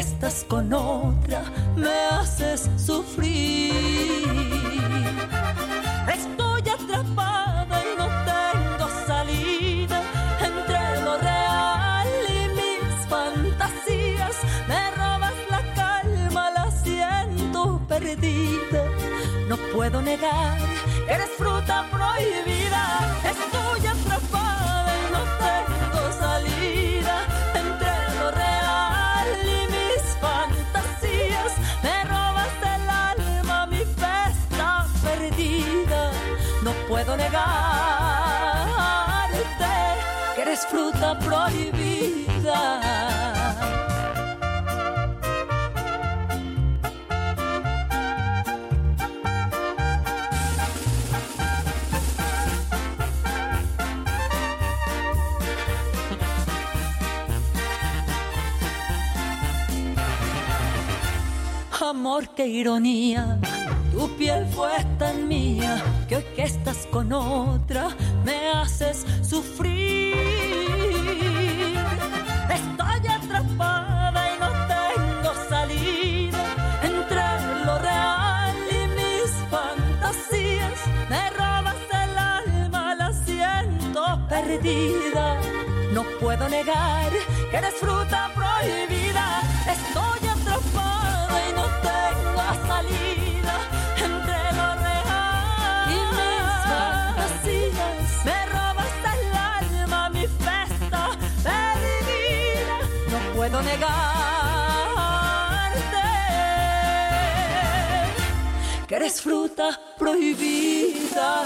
estás con otra, me haces sufrir. Estoy atrapada y no tengo salida entre lo real y mis fantasías. Me robas la calma, la siento perdida. No puedo negar que eres fruta prohibida. Estoy atrapada y no tengo salida entre lo real y mis fantasías. Me robas el alma, mi fe está perdida. No puedo negarte que eres fruta prohibida. Amor, qué ironía, tu piel fue tan mía, que hoy que estás con otra me haces sufrir. Estoy atrapada y no tengo salida entre lo real y mis fantasías. Me robas el alma, la siento perdida. No puedo negar que eres fruta prohibida. Estoy atrapada y no tengo salida entre lo real y mis fantasías. Me robas el alma, mi festa perdida. No puedo negarte que eres fruta prohibida.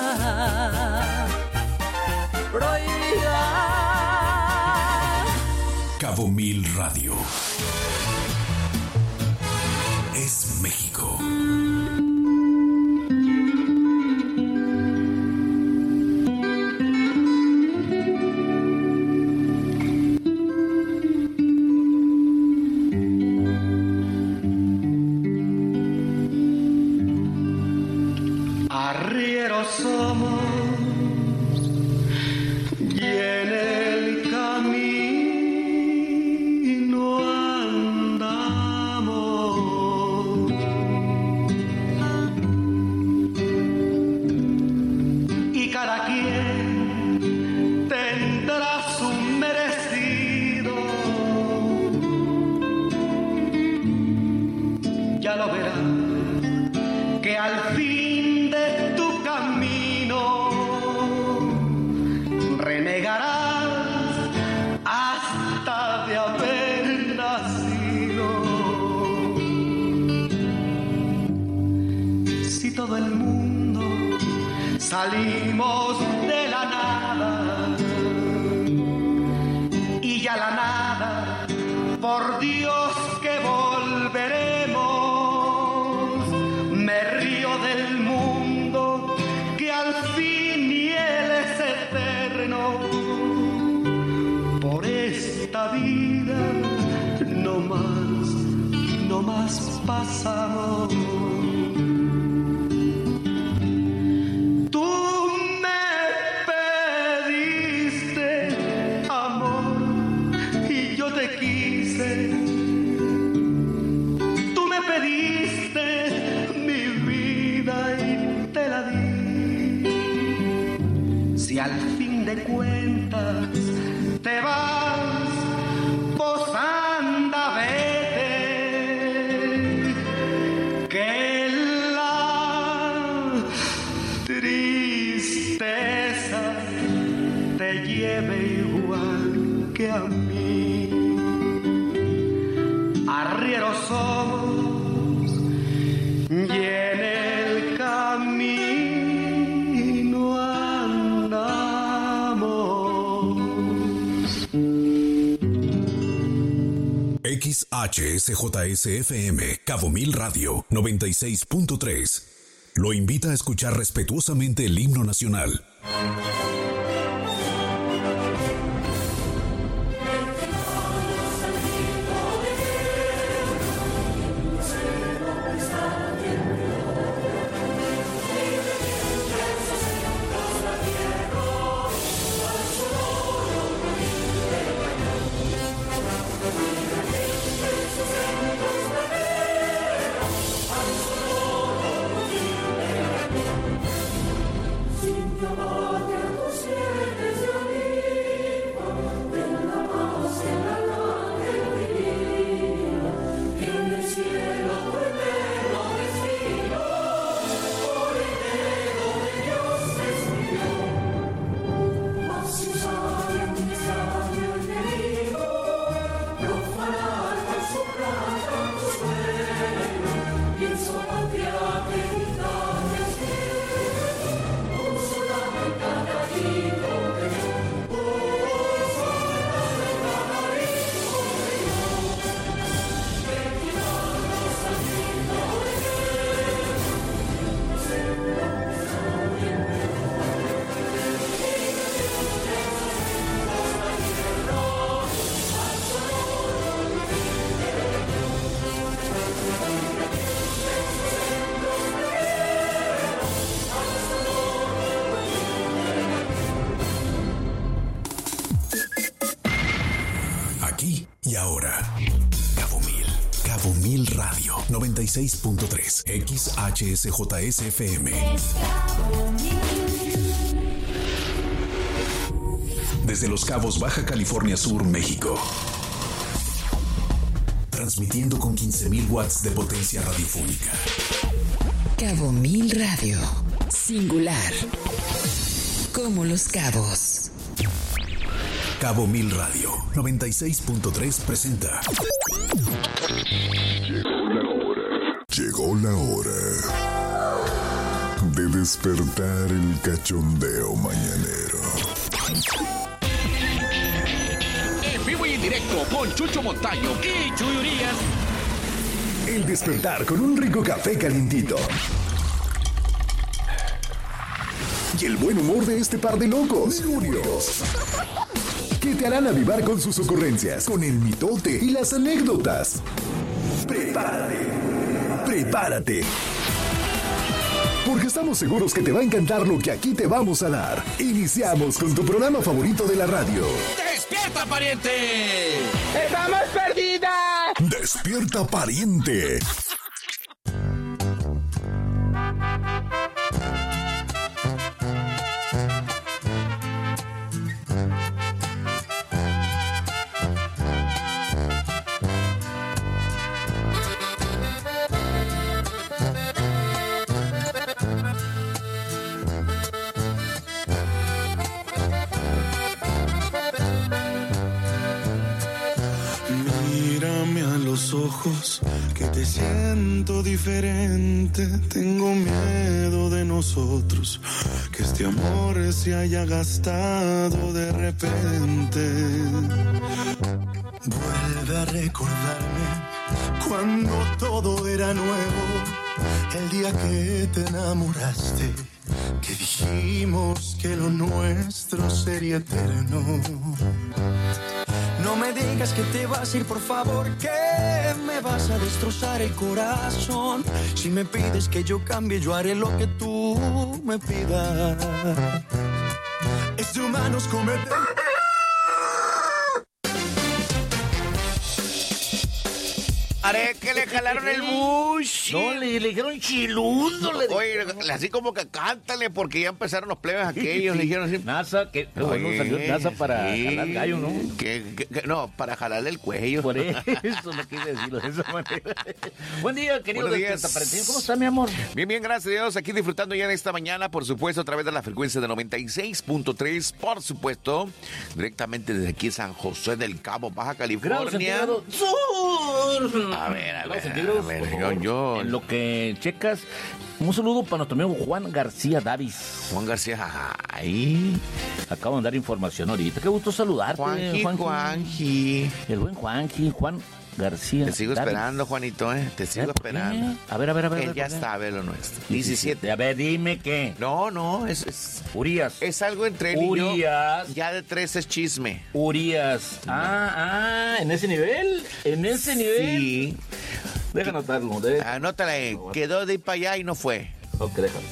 Prohibida. Cabo Mil Radio. Es México. Arrieros somos y en el camino al fin de tu camino renegarás hasta de haber nacido. Si todo el mundo salimos de la nada y ya la nada, por Dios que volveremos. Me río del mundo que al fin y él es eterno. Por esta vida no más pasamos. Tú me pediste amor y yo te quise. Tú me pediste mi vida y te la di. Si al fin de cuentas te vas, pues anda, vete, que la tristeza te lleve igual que a mí. Arrieros somos y en el camino andamos. XHSJSFM Cabo Mil Radio 96.3 lo invita a escuchar respetuosamente el himno nacional. aquí y ahora. Cabo Mil Radio 96.3 XHSJSFM. Desde Los Cabos, Baja California Sur, México. Transmitiendo con 15,000 watts de potencia radiofónica. Cabo Mil Radio. Singular. Como Los Cabos. Cabo Mil Radio 96.3 presenta. Llegó la hora de despertar el cachondeo mañanero. En vivo y en directo con Chucho Montaño y Chuy Urias. El despertar con un rico café calientito. Y el buen humor de este par de locos, Juniors, que te harán avivar con sus ocurrencias, con el mitote y las anécdotas. Prepárate. Porque estamos seguros que te va a encantar lo que aquí te vamos a dar. Iniciamos con tu programa favorito de la radio. ¡Despierta, pariente! ¡Estamos perdidas! ¡Despierta, pariente! Ojos, que te siento diferente. Tengo miedo de nosotros, que este amor se haya gastado de repente. Vuelve a recordarme cuando todo era nuevo, el día que te enamoraste, que dijimos que lo nuestro sería eterno. No me digas que te vas a ir, por favor, que me vas a destrozar el corazón. Si me pides que yo cambie, yo haré lo que tú me pidas. Es de humanos cometer. Haré que le jalaron el bush. No, le dijeron chilundo. Oye, así como que cántale, porque ya empezaron los plebes aquellos. Le dijeron así. NASA, que bueno, salió NASA para jalar gallo, ¿no? No, para jalarle el cuello. Por eso no quise decirlo de esa manera. Buen día, querido Despiertaparentín. ¿Cómo está, mi amor? Bien, bien, gracias a Dios. Aquí disfrutando ya en esta mañana, por supuesto, a través de la frecuencia de 96.3, por supuesto, directamente desde aquí San José del Cabo, Baja California. Sur. A ver, yo. En lo que checas, un saludo para nuestro amigo Juan García Davis. Juan García, ahí. Acabo de dar información ahorita. Qué gusto saludarte, Juanji. El buen Juanji, Juan García. Te sigo Davis. Esperando, Juanito, Te sigo esperando. A ver. Él ya sabe lo nuestro. 17. A ver, dime qué. No, es Urias. Es algo entre él y yo. Urias. Ya de 3 es chisme. Urias. ¿En ese nivel? Sí. Deja anotarlo. Anótala ahí. Quedó de ir para allá y no fue. Ok, déjalo.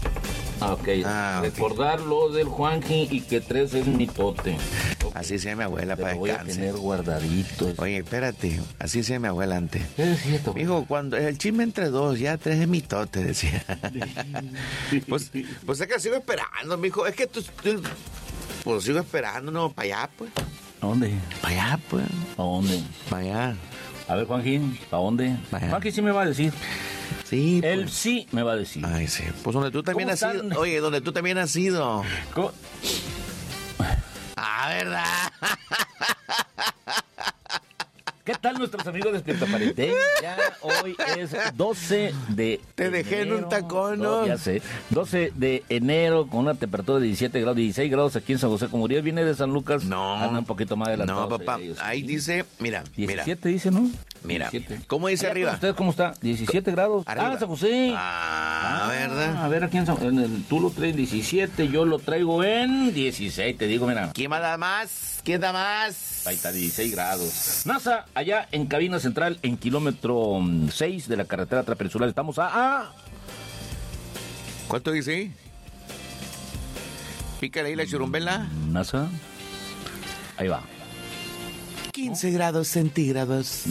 Recordar lo del Juanji y que 3 es mitote. Así sea mi abuela, para voy a tener guardadito. Oye, espérate, así sea mi abuela antes. Es cierto. Mijo, cuando el chisme entre 2, ya 3 es mitote, decía. pues es que sigo esperando, mijo. Es que tú pues sigo esperando, no, para allá, pues. ¿A dónde? Para allá, pues. ¿A dónde? Para allá. A ver, Juanji, ¿a dónde? Juanji sí me va a decir. Sí, pues. Él sí me va a decir. Ay, sí. Pues donde tú también has sido. Oye, donde tú también has sido. ¿Cómo? ¿Verdad? ¿Qué tal nuestros amigos Despiertaparentín? Ya hoy es 12 de Te dejé enero, en un tacón, ¿no? Ya sé. 12 de enero con una temperatura de 17 grados, 16 grados aquí en San José. Como Urias viene de San Lucas, anda un poquito más adelantado. No, papá, ahí dice, mira. 17 dice, ¿no? Mira, 17. ¿Cómo dice allá arriba? ¿Usted cómo está? 17 grados. Arriba. San José. ¿Verdad? A ver, aquí tú lo traes en 17, yo lo traigo en 16, te digo, mira. ¿Quién da más? Ahí está, 16 grados. NASA, allá en cabina central, en kilómetro 6 de la carretera transpeninsular. Estamos a... ¿Cuánto dice? Pícale ahí la churumbela. NASA. Ahí va. 15 grados centígrados.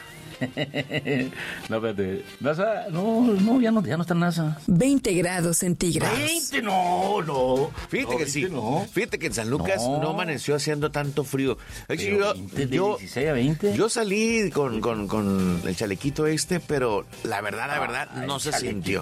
No, espérate. NASA, no, ya no está NASA. 20 grados centígrados. 20, no. Fíjate que sí. No. Fíjate que en San Lucas no amaneció haciendo tanto frío. Pero de 16 a 20. Yo salí con el chalequito pero la verdad, no se sintió.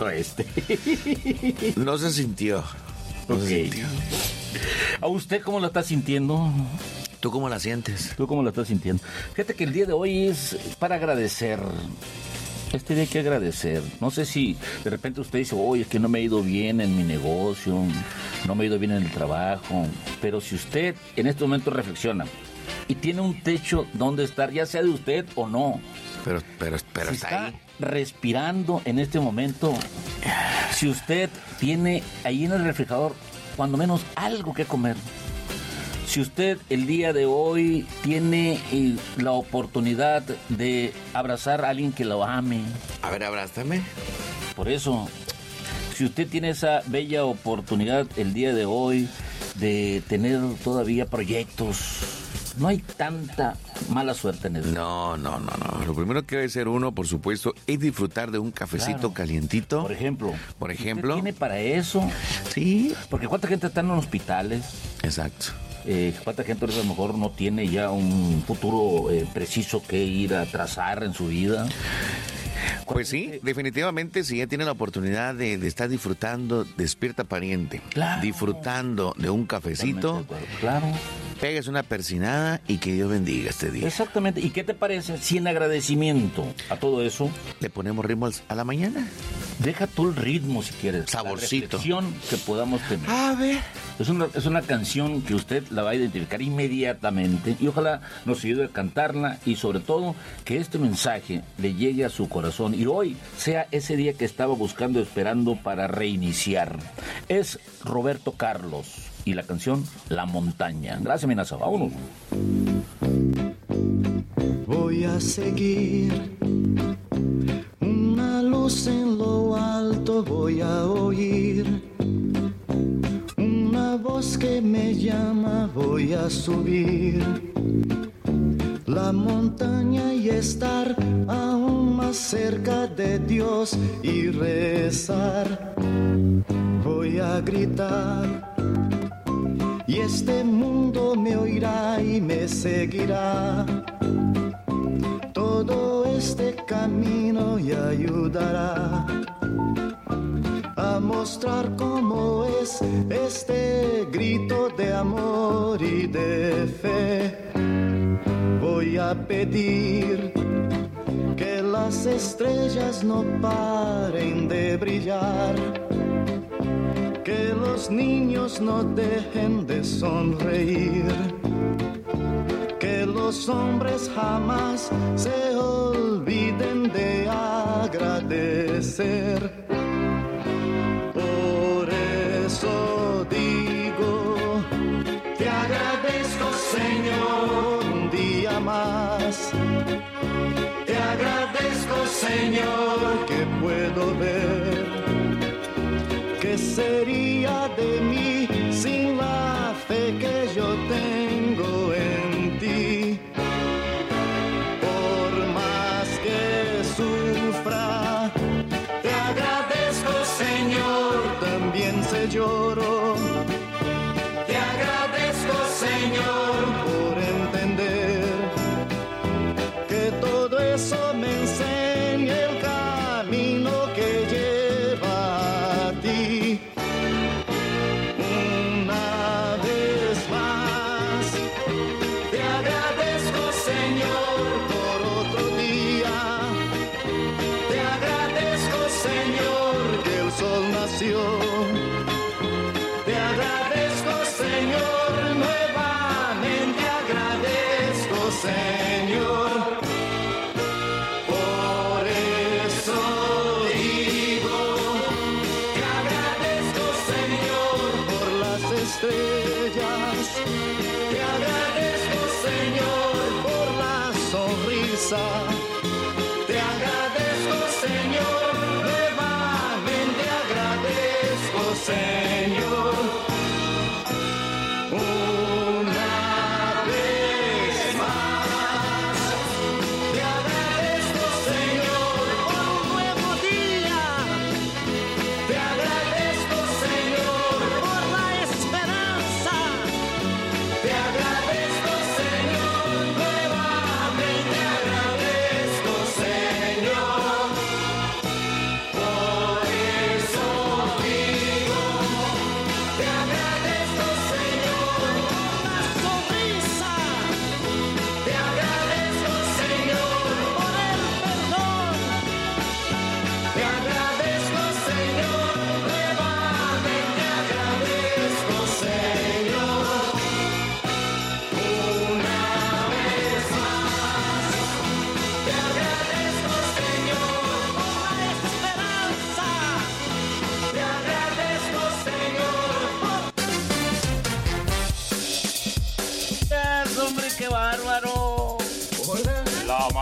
No se sintió. No se sintió. ¿A usted cómo lo está sintiendo? ¿Tú cómo la sientes? ¿Tú cómo la estás sintiendo? Fíjate que el día de hoy es para agradecer. Este día hay que agradecer. No sé si de repente usted dice, oye, es que no me ha ido bien en mi negocio, no me ha ido bien en el trabajo. Pero si usted en este momento reflexiona y tiene un techo donde estar, ya sea de usted o no. Pero si está ahí. Respirando en este momento. Si usted tiene ahí en el refrigerador, cuando menos algo que comer. Si usted el día de hoy tiene la oportunidad de abrazar a alguien que lo ame. A ver, abrázame. Por eso, si usted tiene esa bella oportunidad el día de hoy de tener todavía proyectos, no hay tanta mala suerte en eso. No. Lo primero que debe ser uno, por supuesto, es disfrutar de un cafecito calientito. Por ejemplo. ¿Usted tiene para eso? Sí. Porque ¿cuánta gente está en los hospitales? Exacto. ¿Cuánta gente a lo mejor no tiene ya un futuro preciso que ir a trazar en su vida? Pues sí, definitivamente, si ya tiene la oportunidad de estar disfrutando, despierta pariente. Claro. Disfrutando de un cafecito. Claro. Pegues una persinada y que Dios bendiga este día. Exactamente. ¿Y qué te parece si en agradecimiento a todo eso le ponemos ritmo a la mañana? Deja tú el ritmo si quieres. Saborcito. La reflexión que podamos tener. A ver. Es una canción que usted la va a identificar inmediatamente y ojalá nos ayude a cantarla y sobre todo que este mensaje le llegue a su corazón y hoy sea ese día que estaba buscando, esperando para reiniciar. Es Roberto Carlos y la canción La Montaña. Gracias, Minaza. Vámonos. Voy a seguir una luz en lo alto, voy a oír una voz que me llama, voy a subir la montaña y estar aún más cerca de Dios y rezar. Voy a gritar y este mundo me oirá y me seguirá. Todo este camino y ayudará a mostrar cómo es este grito de amor y de fe. Voy a pedir que las estrellas no paren de brillar, que los niños no dejen de sonreír, que los hombres jamás se olviden de agradecer. Por eso digo, te agradezco, Señor, un día más. Te agradezco, Señor, que puedo ver. ¿Qué sería de mí sin la fe que yo tengo en ti? Por más que sufra, te agradezco, Señor, también se lloro. Te agradezco, Señor, por entender que todo eso me enseña el camino que lleva a ti. Una vez más, te agradezco, Señor, por otro día. Te agradezco, Señor, que el sol nació. Te agradezco, Señor, nuevamente agradezco, Señor. Por eso digo, te agradezco, Señor, por las estrellas. Te agradezco, Señor, por la sonrisa. Te agradezco, Señor, nuevamente agradezco, Señor. Una vez más.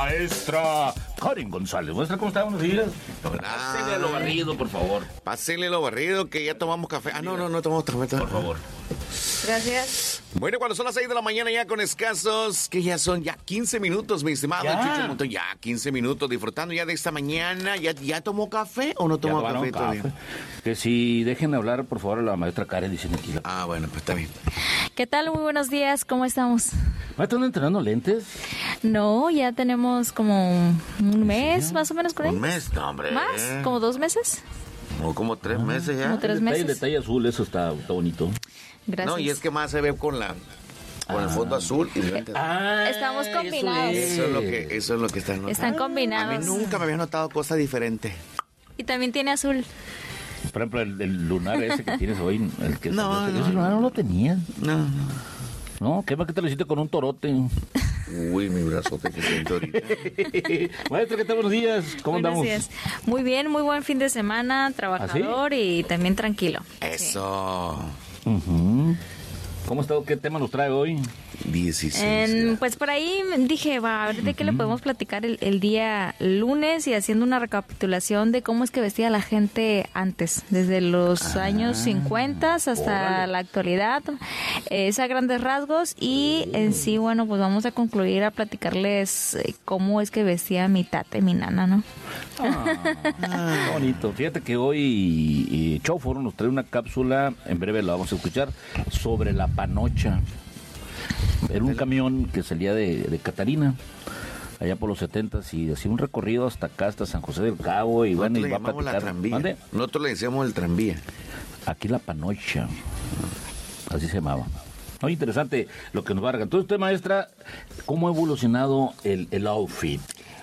maestra Karen González. Maestra, ¿cómo está? Buenos días. Pásele lo barrido, por favor. Pásele lo barrido, que ya tomamos café. No tomamos café. Por favor. Gracias. Bueno, cuando son las 6 de la mañana ya con escasos, que ya son 15 minutos, mi estimado Chucho Montón, ya 15 minutos disfrutando ya de esta mañana. ¿Ya tomó café o no tomó café todavía? Que si dejen hablar, por favor, a la maestra Karen, dicen aquí. Bueno, pues está bien. ¿Qué tal? Muy buenos días, ¿cómo estamos? ¿Maestra, están entrenando lentes? No, ya tenemos como un mes más o menos con él. Un mes, no, hombre. ¿Más? ¿Como 2 meses? O como 3 meses ya. Como 3 meses. El detalle azul, eso está bonito. Gracias. No, y es que más se ve con el fondo azul y lentes. Estamos combinados. Eso es lo que están notando. Están combinados. A mí nunca me había notado cosa diferente. Y también tiene azul. Por ejemplo, el lunar ese que tienes hoy, el que ese lunar no lo tenía. No. No, ¿qué más que te lo hiciste con un torote? Uy, mi brazote que siento ahorita. Maestra, ¿qué tal? Buenos días. ¿Cómo andamos? Buenos días. Muy bien, muy buen fin de semana, trabajador y también tranquilo. Eso. Sí. ¿Cómo está? ¿Qué tema nos trae hoy? 16. Pues por ahí dije, a ver de qué le podemos platicar el día lunes y haciendo una recapitulación de cómo es que vestía la gente antes, desde los años 50 hasta la actualidad, es a grandes rasgos y en sí, bueno, pues vamos a concluir a platicarles cómo es que vestía mi tata y mi nana, ¿no? Qué bonito. Fíjate que hoy Choforo nos trae una cápsula, en breve la vamos a escuchar, sobre la panocha. Era un camión que salía de Catarina, allá por los 70s, y hacía un recorrido hasta acá, hasta San José del Cabo, y bueno, y va a platicar. Nosotros le decíamos el tranvía. Aquí la panocha, así se llamaba. Muy interesante lo que nos va a regalar. Entonces, usted, maestra, ¿cómo ha evolucionado el outfit?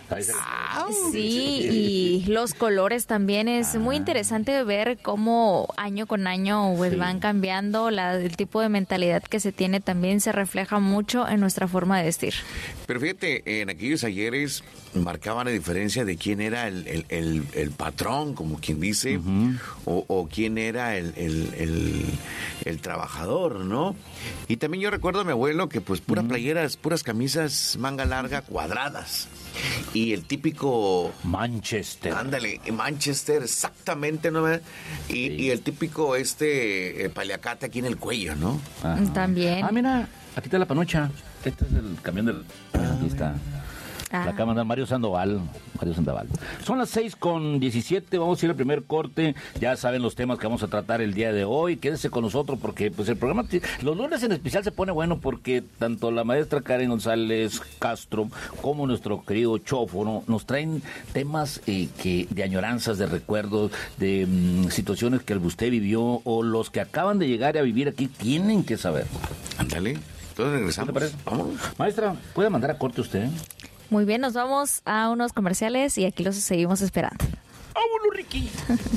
Sí, y los colores también. Es muy interesante ver cómo año con año pues, van cambiando. El tipo de mentalidad que se tiene también se refleja mucho en nuestra forma de vestir. Pero fíjate, en aquellos ayeres marcaban la diferencia de quién era el patrón, como quien dice, o quién era el trabajador, ¿no? Y también yo recuerdo a mi abuelo que pues puras playeras, puras camisas manga larga cuadradas. Y el típico Manchester. Ándale, Manchester, exactamente, ¿no? Y el típico paliacate aquí en el cuello, ¿no? Ajá. También. Mira, aquí está la panocha. Este es el camión del... Aquí está. La acaba de mandar Mario Sandoval. Son las 6:17, vamos a ir al primer corte. Ya saben los temas que vamos a tratar el día de hoy. Quédense con nosotros porque pues el programa, los lunes en especial se pone bueno porque tanto la maestra Karen González Castro como nuestro querido Choforo nos traen temas de añoranzas, de recuerdos, de situaciones que usted vivió o los que acaban de llegar a vivir aquí tienen que saber. Ándale, entonces regresamos. ¿Qué te parece? Vámonos. Maestra, ¿puede mandar a corte usted? Muy bien, nos vamos a unos comerciales y aquí los seguimos esperando. ¡Vámonos, Ricky!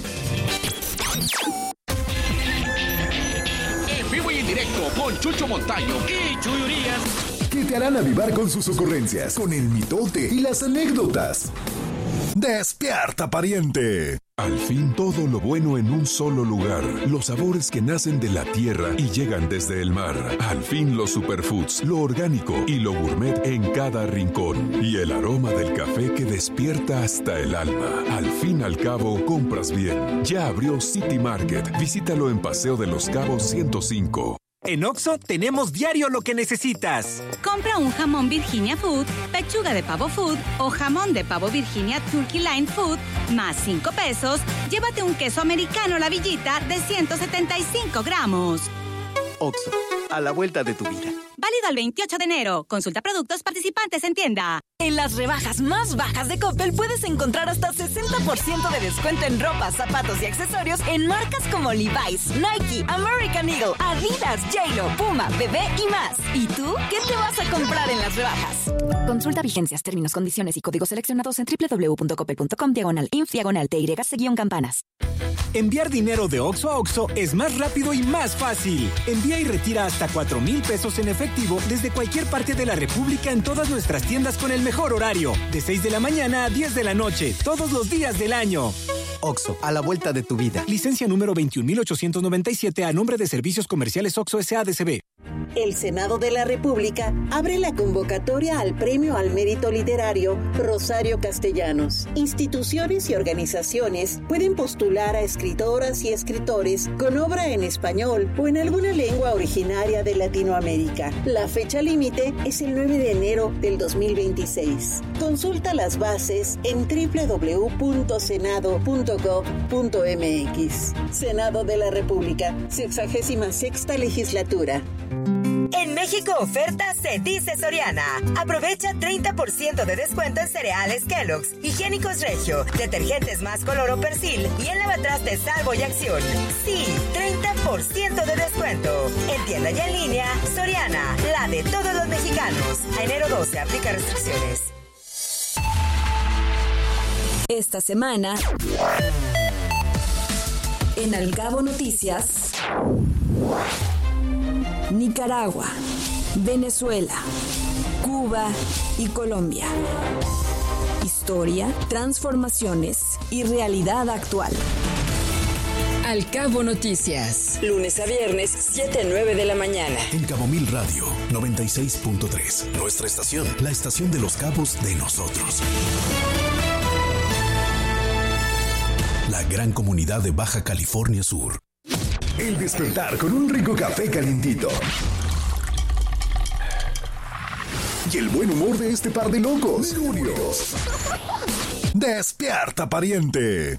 En vivo y en directo con Chucho Montaño y Chuy Urias. Que te harán avivar con sus ocurrencias, con el mitote y las anécdotas. ¡Despierta, pariente! Al fin todo lo bueno en un solo lugar. Los sabores que nacen de la tierra y llegan desde el mar. Al fin los superfoods, lo orgánico y lo gourmet en cada rincón. Y el aroma del café que despierta hasta el alma. Al fin al cabo, compras bien. Ya abrió City Market. Visítalo en Paseo de los Cabos 105. En Oxxo tenemos diario lo que necesitas. Compra un jamón Virginia Food, pechuga de pavo Food o jamón de pavo Virginia Turkey Line Food, más 5 pesos, llévate un queso americano La Villita de 175 gramos. Oxxo, a la vuelta de tu vida. Válido al 28 de enero. Consulta productos participantes en tienda. En las rebajas más bajas de Coppel puedes encontrar hasta 60% de descuento en ropa, zapatos y accesorios en marcas como Levi's, Nike, American Eagle, Adidas, J.Lo, Puma, Bebé y más. ¿Y tú qué te vas a comprar en las rebajas? Consulta vigencias, términos, condiciones y códigos seleccionados en www.coppel.com/inf/TY-campanas. Enviar dinero de Oxxo a Oxxo es más rápido y más fácil. Envía y retira hasta 4,000 pesos en efectivo desde cualquier parte de la República en todas nuestras tiendas con el mejor horario. De 6 de la mañana a 10 de la noche, todos los días del año. Oxxo, a la vuelta de tu vida. Licencia número 21.897 a nombre de Servicios Comerciales Oxxo S.A.D.C.B. El Senado de la República abre la convocatoria al Premio al Mérito Literario Rosario Castellanos. Instituciones y organizaciones pueden postular a escritoras y escritores con obra en español o en alguna lengua originaria de Latinoamérica. La fecha límite es el 9 de enero del 2026. Consulta las bases en www.senado.gov.mx. Senado de la República, 66ª Legislatura. En México oferta se dice Soriana. Aprovecha 30% de descuento en cereales Kellogg's, higiénicos Regio, detergentes más Color o Persil y en lavatrastes Salvo y Acción. Sí, 30% de descuento. En tienda y en línea, Soriana, la de todos los mexicanos. A enero 12 aplica restricciones. Esta semana, en Al Cabo Noticias, Nicaragua, Venezuela, Cuba y Colombia. Historia, transformaciones y realidad actual. Al Cabo Noticias. Lunes a viernes, 7 a 9 de la mañana. En Cabo Mil Radio 96.3. Nuestra estación, la estación de los cabos de nosotros. La gran comunidad de Baja California Sur. El despertar con un rico café calientito. Y el buen humor de este par de locos. Negurios. Despierta, pariente.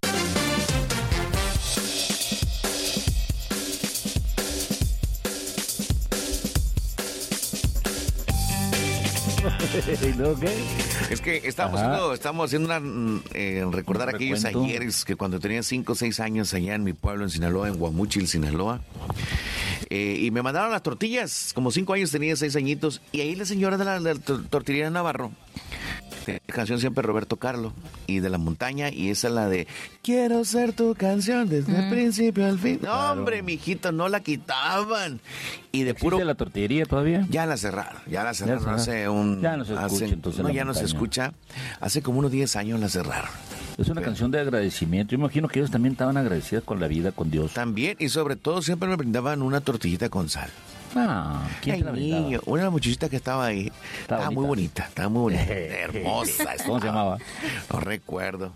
Es que estamos haciendo recordar aquellos ayeres que cuando tenía 5 o 6 años allá en mi pueblo, en Sinaloa, en Guamúchil, Sinaloa. Y me mandaron las tortillas, como 5 años tenía, 6 añitos, y ahí la señora de la tortillería de Navarro, canción siempre Roberto Carlos, y de la montaña, y esa es la de quiero ser tu canción desde el principio al fin. No, hombre, mijito, no la quitaban. Y de puro... la tortillería todavía? Ya la cerraron hace un... Ya no se escucha entonces. No, ya no se escucha. Hace como unos 10 años la cerraron. Es una canción de agradecimiento. Yo imagino que ellos también estaban agradecidos con la vida, con Dios. También, y sobre todo siempre me brindaban una tortillita con sal. ¿Quién te la brindaba? Niño, una muchachita que estaba ahí. Estaba muy bonita. Hermosa. ¿Cómo se llamaba? No recuerdo.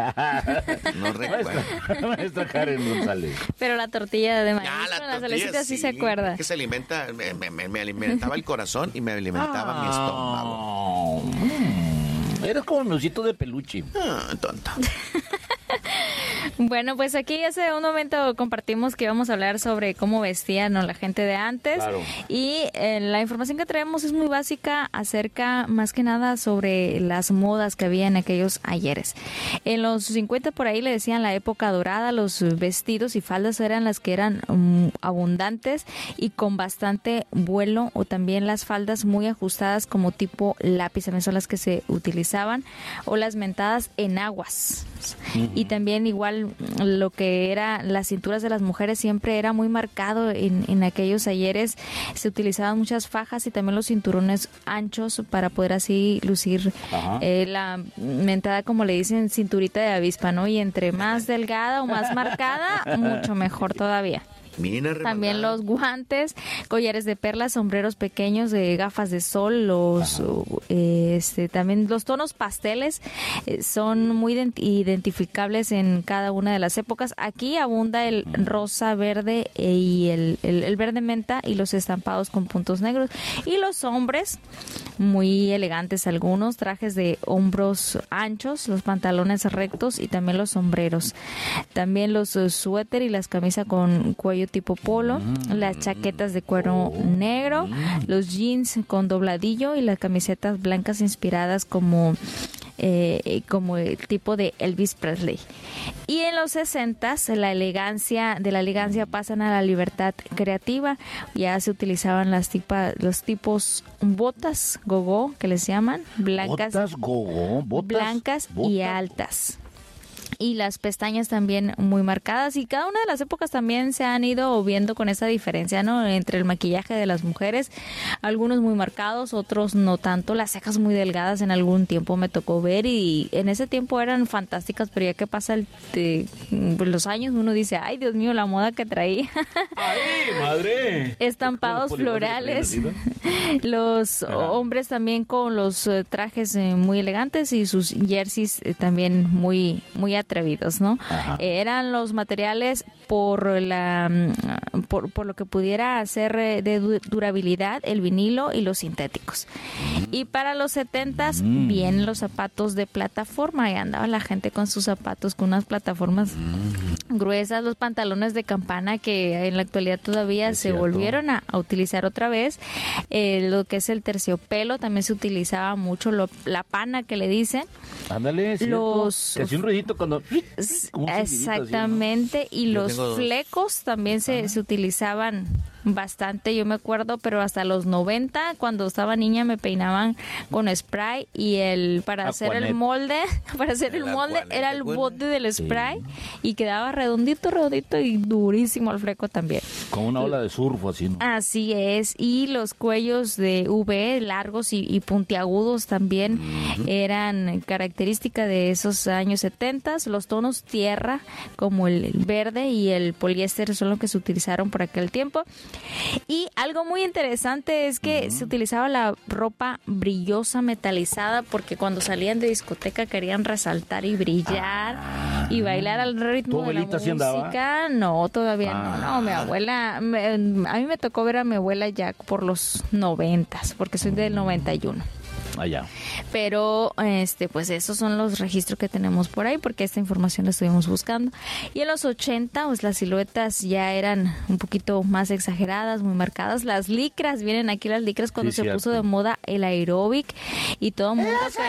Maestra Karen González. Pero la tortilla de maíz con la salecita sí se acuerda. Que se alimenta, me alimentaba el corazón y me alimentaba mi estómago. Eres como mi osito de peluche. Tonto. Bueno, pues aquí hace un momento compartimos que íbamos a hablar sobre cómo vestían la gente de antes. Claro. Y la información que traemos es muy básica acerca más que nada sobre las modas que había en aquellos ayeres. En los 50 por ahí le decían la época dorada, los vestidos y faldas eran las que eran abundantes y con bastante vuelo, o también las faldas muy ajustadas como tipo lápiz, también son las que se utilizaban, o las mentadas enaguas. Y también igual lo que era las cinturas de las mujeres siempre era muy marcado en aquellos ayeres. Se utilizaban muchas fajas y también los cinturones anchos para poder así lucir la mentada, como le dicen, cinturita de avispa, ¿no? Y entre más delgada o más marcada, mucho mejor todavía. También los guantes, collares de perlas, sombreros pequeños, gafas de sol, también los tonos pasteles son muy identificables en cada una de las épocas. Aquí abunda el rosa, verde y el verde menta y los estampados con puntos negros. Y los hombres, muy elegantes algunos, trajes de hombros anchos, los pantalones rectos y también los sombreros. También los suéter y las camisas con cuello tipo polo, las chaquetas de cuero negro, los jeans con dobladillo y las camisetas blancas inspiradas como el tipo de Elvis Presley. Y en los 60s de la elegancia pasan a la libertad creativa. Ya se utilizaban los tipos botas gogo, que les llaman, blancas, botas gogo, blancas y altas. y las pestañas también muy marcadas, y cada una de las épocas también se han ido viendo con esa diferencia, ¿no? Entre el maquillaje de las mujeres, algunos muy marcados, otros no tanto, las cejas muy delgadas en algún tiempo me tocó ver, y en ese tiempo eran fantásticas, pero ya que pasa los años uno dice, ay Dios mío, la moda que traía. ¡Ay, madre! Estampados florales, los hombres también con los trajes muy elegantes y sus jerseys también muy atrevidos, ¿no? Eran los materiales por lo que pudiera hacer de durabilidad el vinilo y los sintéticos. Y para los 70s vienen los zapatos de plataforma, y andaba la gente con sus zapatos con unas plataformas gruesas, los pantalones de campana que en la actualidad todavía se volvieron a utilizar otra vez, lo que es el terciopelo también se utilizaba mucho, la pana que le dicen. Ándale, que hacía un ruidito cuando... Exactamente, así, ¿no? Y los flecos también se utilizaban bastante, yo me acuerdo, pero hasta los 90, cuando estaba niña, me peinaban con spray, y para hacer el molde era el bote del spray, y quedaba redondito y durísimo el fleco también. Como una ola de surf, así, ¿no? Así es, y los cuellos de V largos y puntiagudos también eran característica de esos años 70. Los tonos tierra, como el verde y el poliéster, son los que se utilizaron por aquel tiempo. Y algo muy interesante es que se utilizaba la ropa brillosa, metalizada, porque cuando salían de discoteca querían resaltar y brillar y bailar al ritmo de la música. No, todavía no, mi abuela, a mí me tocó ver a mi abuela ya por los 90s, porque soy del 91. Allá. Pero pues esos son los registros que tenemos por ahí, porque esta información la estuvimos buscando. Y en los 80, pues las siluetas ya eran un poquito más exageradas, muy marcadas. Las licras, vienen aquí las licras cuando se puso de moda el aeróbic, y todo el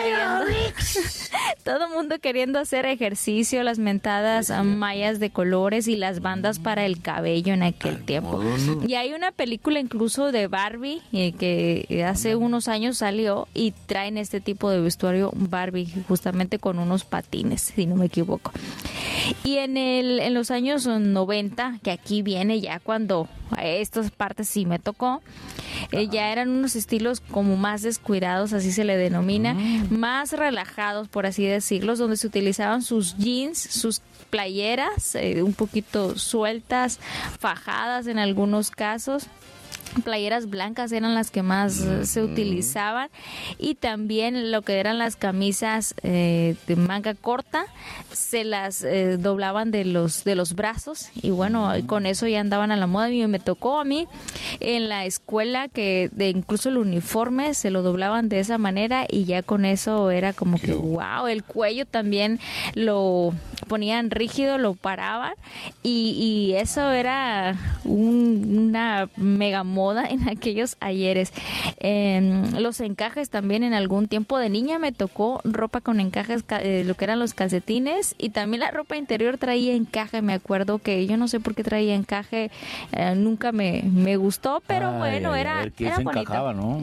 mundo queriendo hacer ejercicio, las mentadas mallas de colores y las bandas para el cabello en aquel tiempo. Y hay una película incluso de Barbie que hace unos años salió, y traen este tipo de vestuario Barbie, justamente con unos patines, si no me equivoco. Y en los años 90, que aquí viene ya cuando a estas partes sí me tocó, ya eran unos estilos como más descuidados, así se le denomina, más relajados, por así decirlo, donde se utilizaban sus jeans, sus playeras, un poquito sueltas, fajadas en algunos casos. Playeras blancas eran las que más se utilizaban, y también lo que eran las camisas de manga corta se las doblaban de los brazos, y bueno, con eso ya andaban a la moda. Y me tocó a mí en la escuela que incluso el uniforme se lo doblaban de esa manera, y ya con eso era como que wow, el cuello también lo ponían rígido, lo paraban, y eso era una mega moda en aquellos ayeres. Los encajes también, en algún tiempo de niña me tocó ropa con encajes, lo que eran los calcetines, y también la ropa interior traía encaje. Me acuerdo que yo no sé por qué traía encaje, nunca me gustó, pero bueno, era bonito. Encajaba, ¿no?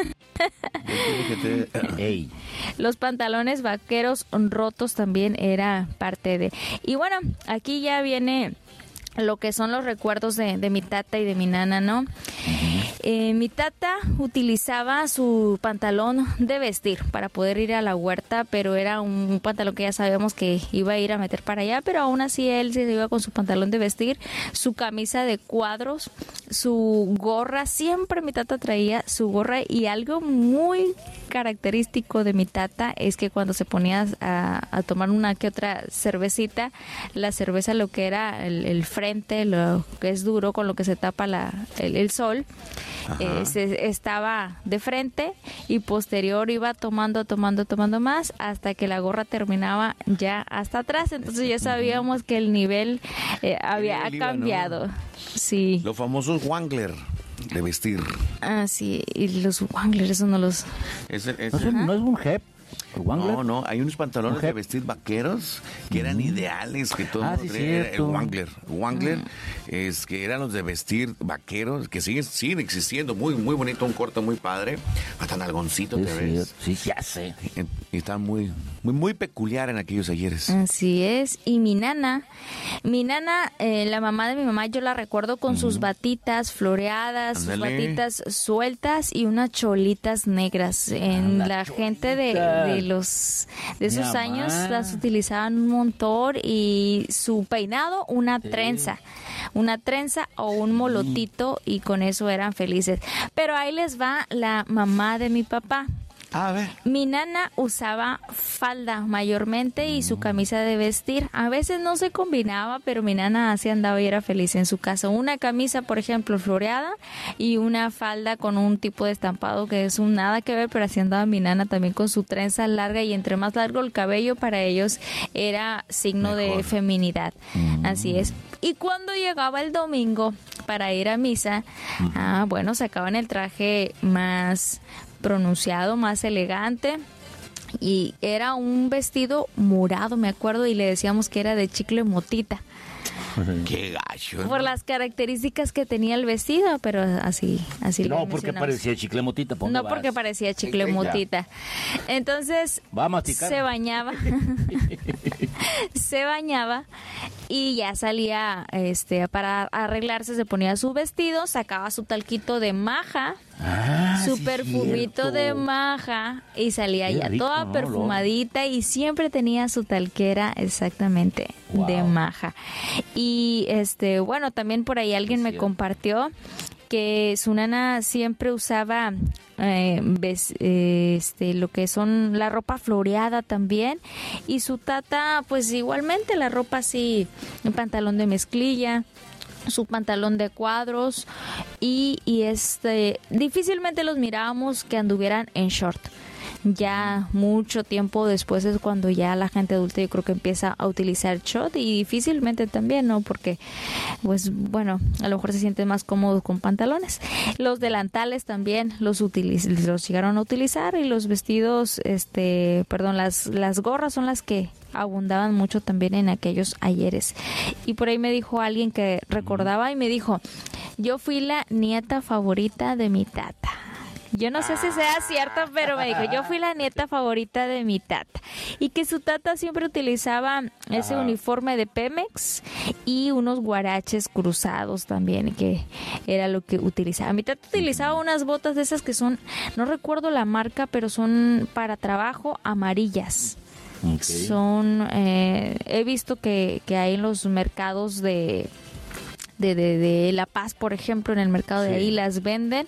Los pantalones vaqueros rotos también era parte de. Y bueno, aquí ya viene lo que son los recuerdos de mi tata y de mi nana, ¿no? Mi tata utilizaba su pantalón de vestir para poder ir a la huerta, pero era un pantalón que ya sabíamos que iba a ir a meter para allá, pero aún así él se iba con su pantalón de vestir, su camisa de cuadros, su gorra. Siempre mi tata traía su gorra, y algo muy característico de mi tata es que cuando se ponía a tomar una que otra cervecita, la cerveza, lo que era el frente, lo que es duro, con lo que se tapa el sol, estaba de frente, y posterior iba tomando más hasta que la gorra terminaba ya hasta atrás. Entonces ya sabíamos que el nivel había cambiado. ¿No? Sí. Los famosos Wrangler de vestir. Ah, sí, y los Wrangler, eso no los... ¿No es un Hep? ¿Wrangler? No, hay unos pantalones de vestir vaqueros que eran ideales, que todo el mundo traía. El Wrangler, es que eran los de vestir vaqueros, que siguen existiendo, muy, muy bonito, un corte muy padre, hasta nalgoncito te ves. Sí, ya sé. Y está muy, muy, muy peculiar en aquellos ayeres. Así es, y mi nana, la mamá de mi mamá, yo la recuerdo con sus batitas floreadas, sus batitas sueltas y unas cholitas negras. La gente de esos años las utilizaban un montón, y su peinado, una trenza o un molotito, y con eso eran felices. Pero ahí les va la mamá de mi papá. A ver. Mi nana usaba falda mayormente y su camisa de vestir. A veces no se combinaba, pero mi nana así andaba y era feliz en su casa. Una camisa, por ejemplo, floreada, y una falda con un tipo de estampado que es nada que ver, pero así andaba mi nana también con su trenza larga, y entre más largo el cabello para ellos era signo de feminidad. Así es. Y cuando llegaba el domingo para ir a misa, sacaban el traje más pronunciado, más elegante, y era un vestido morado, me acuerdo, y le decíamos que era de chicle motita. Qué gacho, ¿no? Por las características que tenía el vestido, pero así no, porque parecía chicle motita. No, porque parecía chicle motita. Entonces, se bañaba. Se bañaba y ya salía para arreglarse, se ponía su vestido, sacaba su talquito de maja, su perfumito de maja, y salía ya toda perfumadita, y siempre tenía su talquera exactamente de maja. Y también por ahí alguien me compartió que su nana siempre usaba lo que son la ropa floreada también, y su tata pues igualmente la ropa así, un pantalón de mezclilla, su pantalón de cuadros, y difícilmente los mirábamos que anduvieran en short. Ya mucho tiempo después es cuando ya la gente adulta, yo creo que empieza a utilizar short, y difícilmente también, ¿no? Porque, pues bueno, a lo mejor se sienten más cómodos con pantalones. Los delantales también los llegaron a utilizar, y los vestidos, las gorras son las que abundaban mucho también en aquellos ayeres. Y por ahí me dijo alguien que recordaba, y me dijo, yo fui la nieta favorita de mi tata. Yo no sé si sea cierto, pero me dijo, yo fui la nieta favorita de mi tata. Y que su tata siempre utilizaba ese uniforme de Pemex y unos guaraches cruzados también, que era lo que utilizaba. Mi tata utilizaba unas botas de esas que son, no recuerdo la marca, pero son para trabajo, amarillas. Okay. Son, he visto que hay en los mercados de La Paz, por ejemplo, en el mercado de ahí las venden,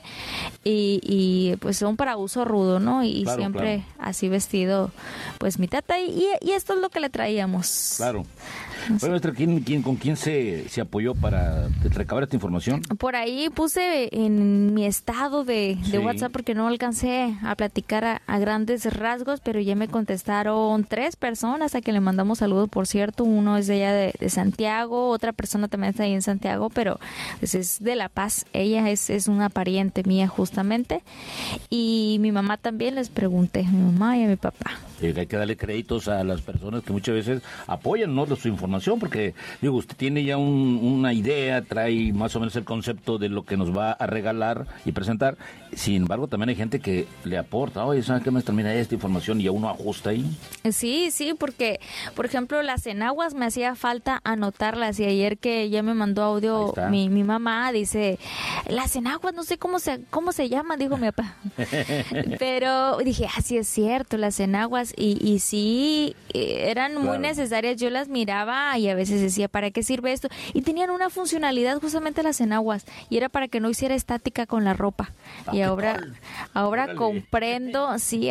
y pues son para uso rudo, ¿no? Y claro, siempre así vestido, pues mi tata, y esto es lo que le traíamos. Claro. Bueno, ¿con quién se apoyó para recabar esta información? Por ahí puse en mi estado de WhatsApp, porque no alcancé a platicar a grandes rasgos, pero ya me contestaron 3 personas a quien le mandamos saludos, por cierto. Uno es de allá de Santiago, otra persona también está ahí en Santiago, pero pues es de La Paz. Ella es una pariente mía justamente, y mi mamá también, les pregunté, a mi mamá y a mi papá. Hay que darle créditos a las personas que muchas veces apoyan, ¿no?, de su información, porque digo, usted tiene ya una idea, trae más o menos el concepto de lo que nos va a regalar y presentar. Sin embargo, también hay gente que le aporta, oye, ¿sabes qué, maestra? Mira esta información, y a uno ajusta ahí. Sí, porque, por ejemplo, las enaguas me hacía falta anotarlas, y ayer que ya me mandó audio mi mamá, dice, las enaguas, no sé cómo se llaman, dijo mi papá. Pero dije, sí es cierto, las enaguas, y sí, eran muy necesarias. Yo las miraba y a veces decía, ¿para qué sirve esto? Y tenían una funcionalidad justamente las enaguas, y era para que no hiciera estática con la ropa. Y ahora comprendo,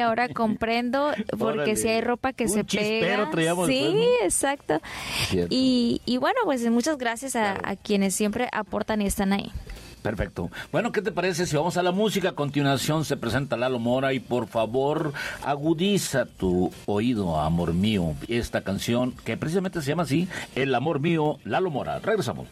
porque si hay ropa que se pega. Sí, exacto. Y bueno, pues muchas gracias a quienes siempre aportan y están ahí. Perfecto. Bueno, ¿qué te parece si vamos a la música? A continuación se presenta Lalo Mora, y por favor agudiza tu oído, amor mío. Esta canción que precisamente se llama así, El amor mío, Lalo Mora. Regresamos.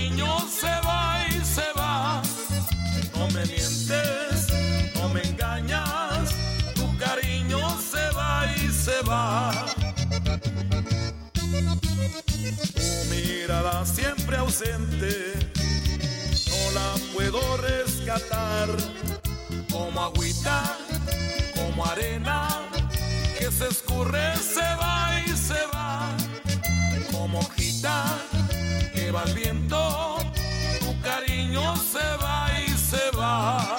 cariño se va y se va. No me mientes, no me engañas, tu cariño se va y se va. Tu mirada siempre ausente, no la puedo rescatar. Como agüita, como arena, que se escurre, se va y se va. Como hojita que va al viento, tu cariño se va y se va.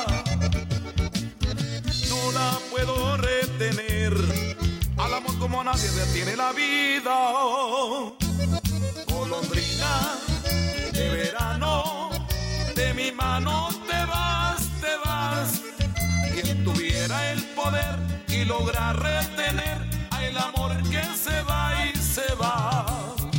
No la puedo retener, al amor como nadie retiene la vida. Golondrina de verano, de mi mano te vas, te vas. Quien tuviera el poder y logra retener al amor que se va y se va.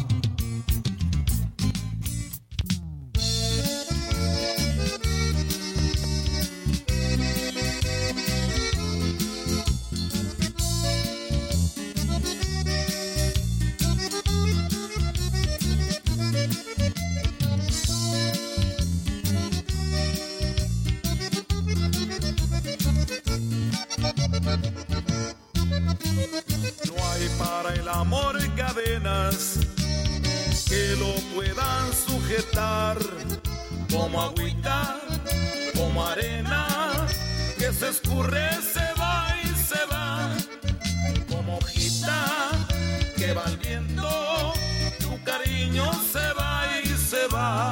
No hay para el amor cadenas que lo puedan sujetar. Como agüita, como arena, que se escurre, se va y se va. Como hojita que va al viento, tu cariño se va y se va.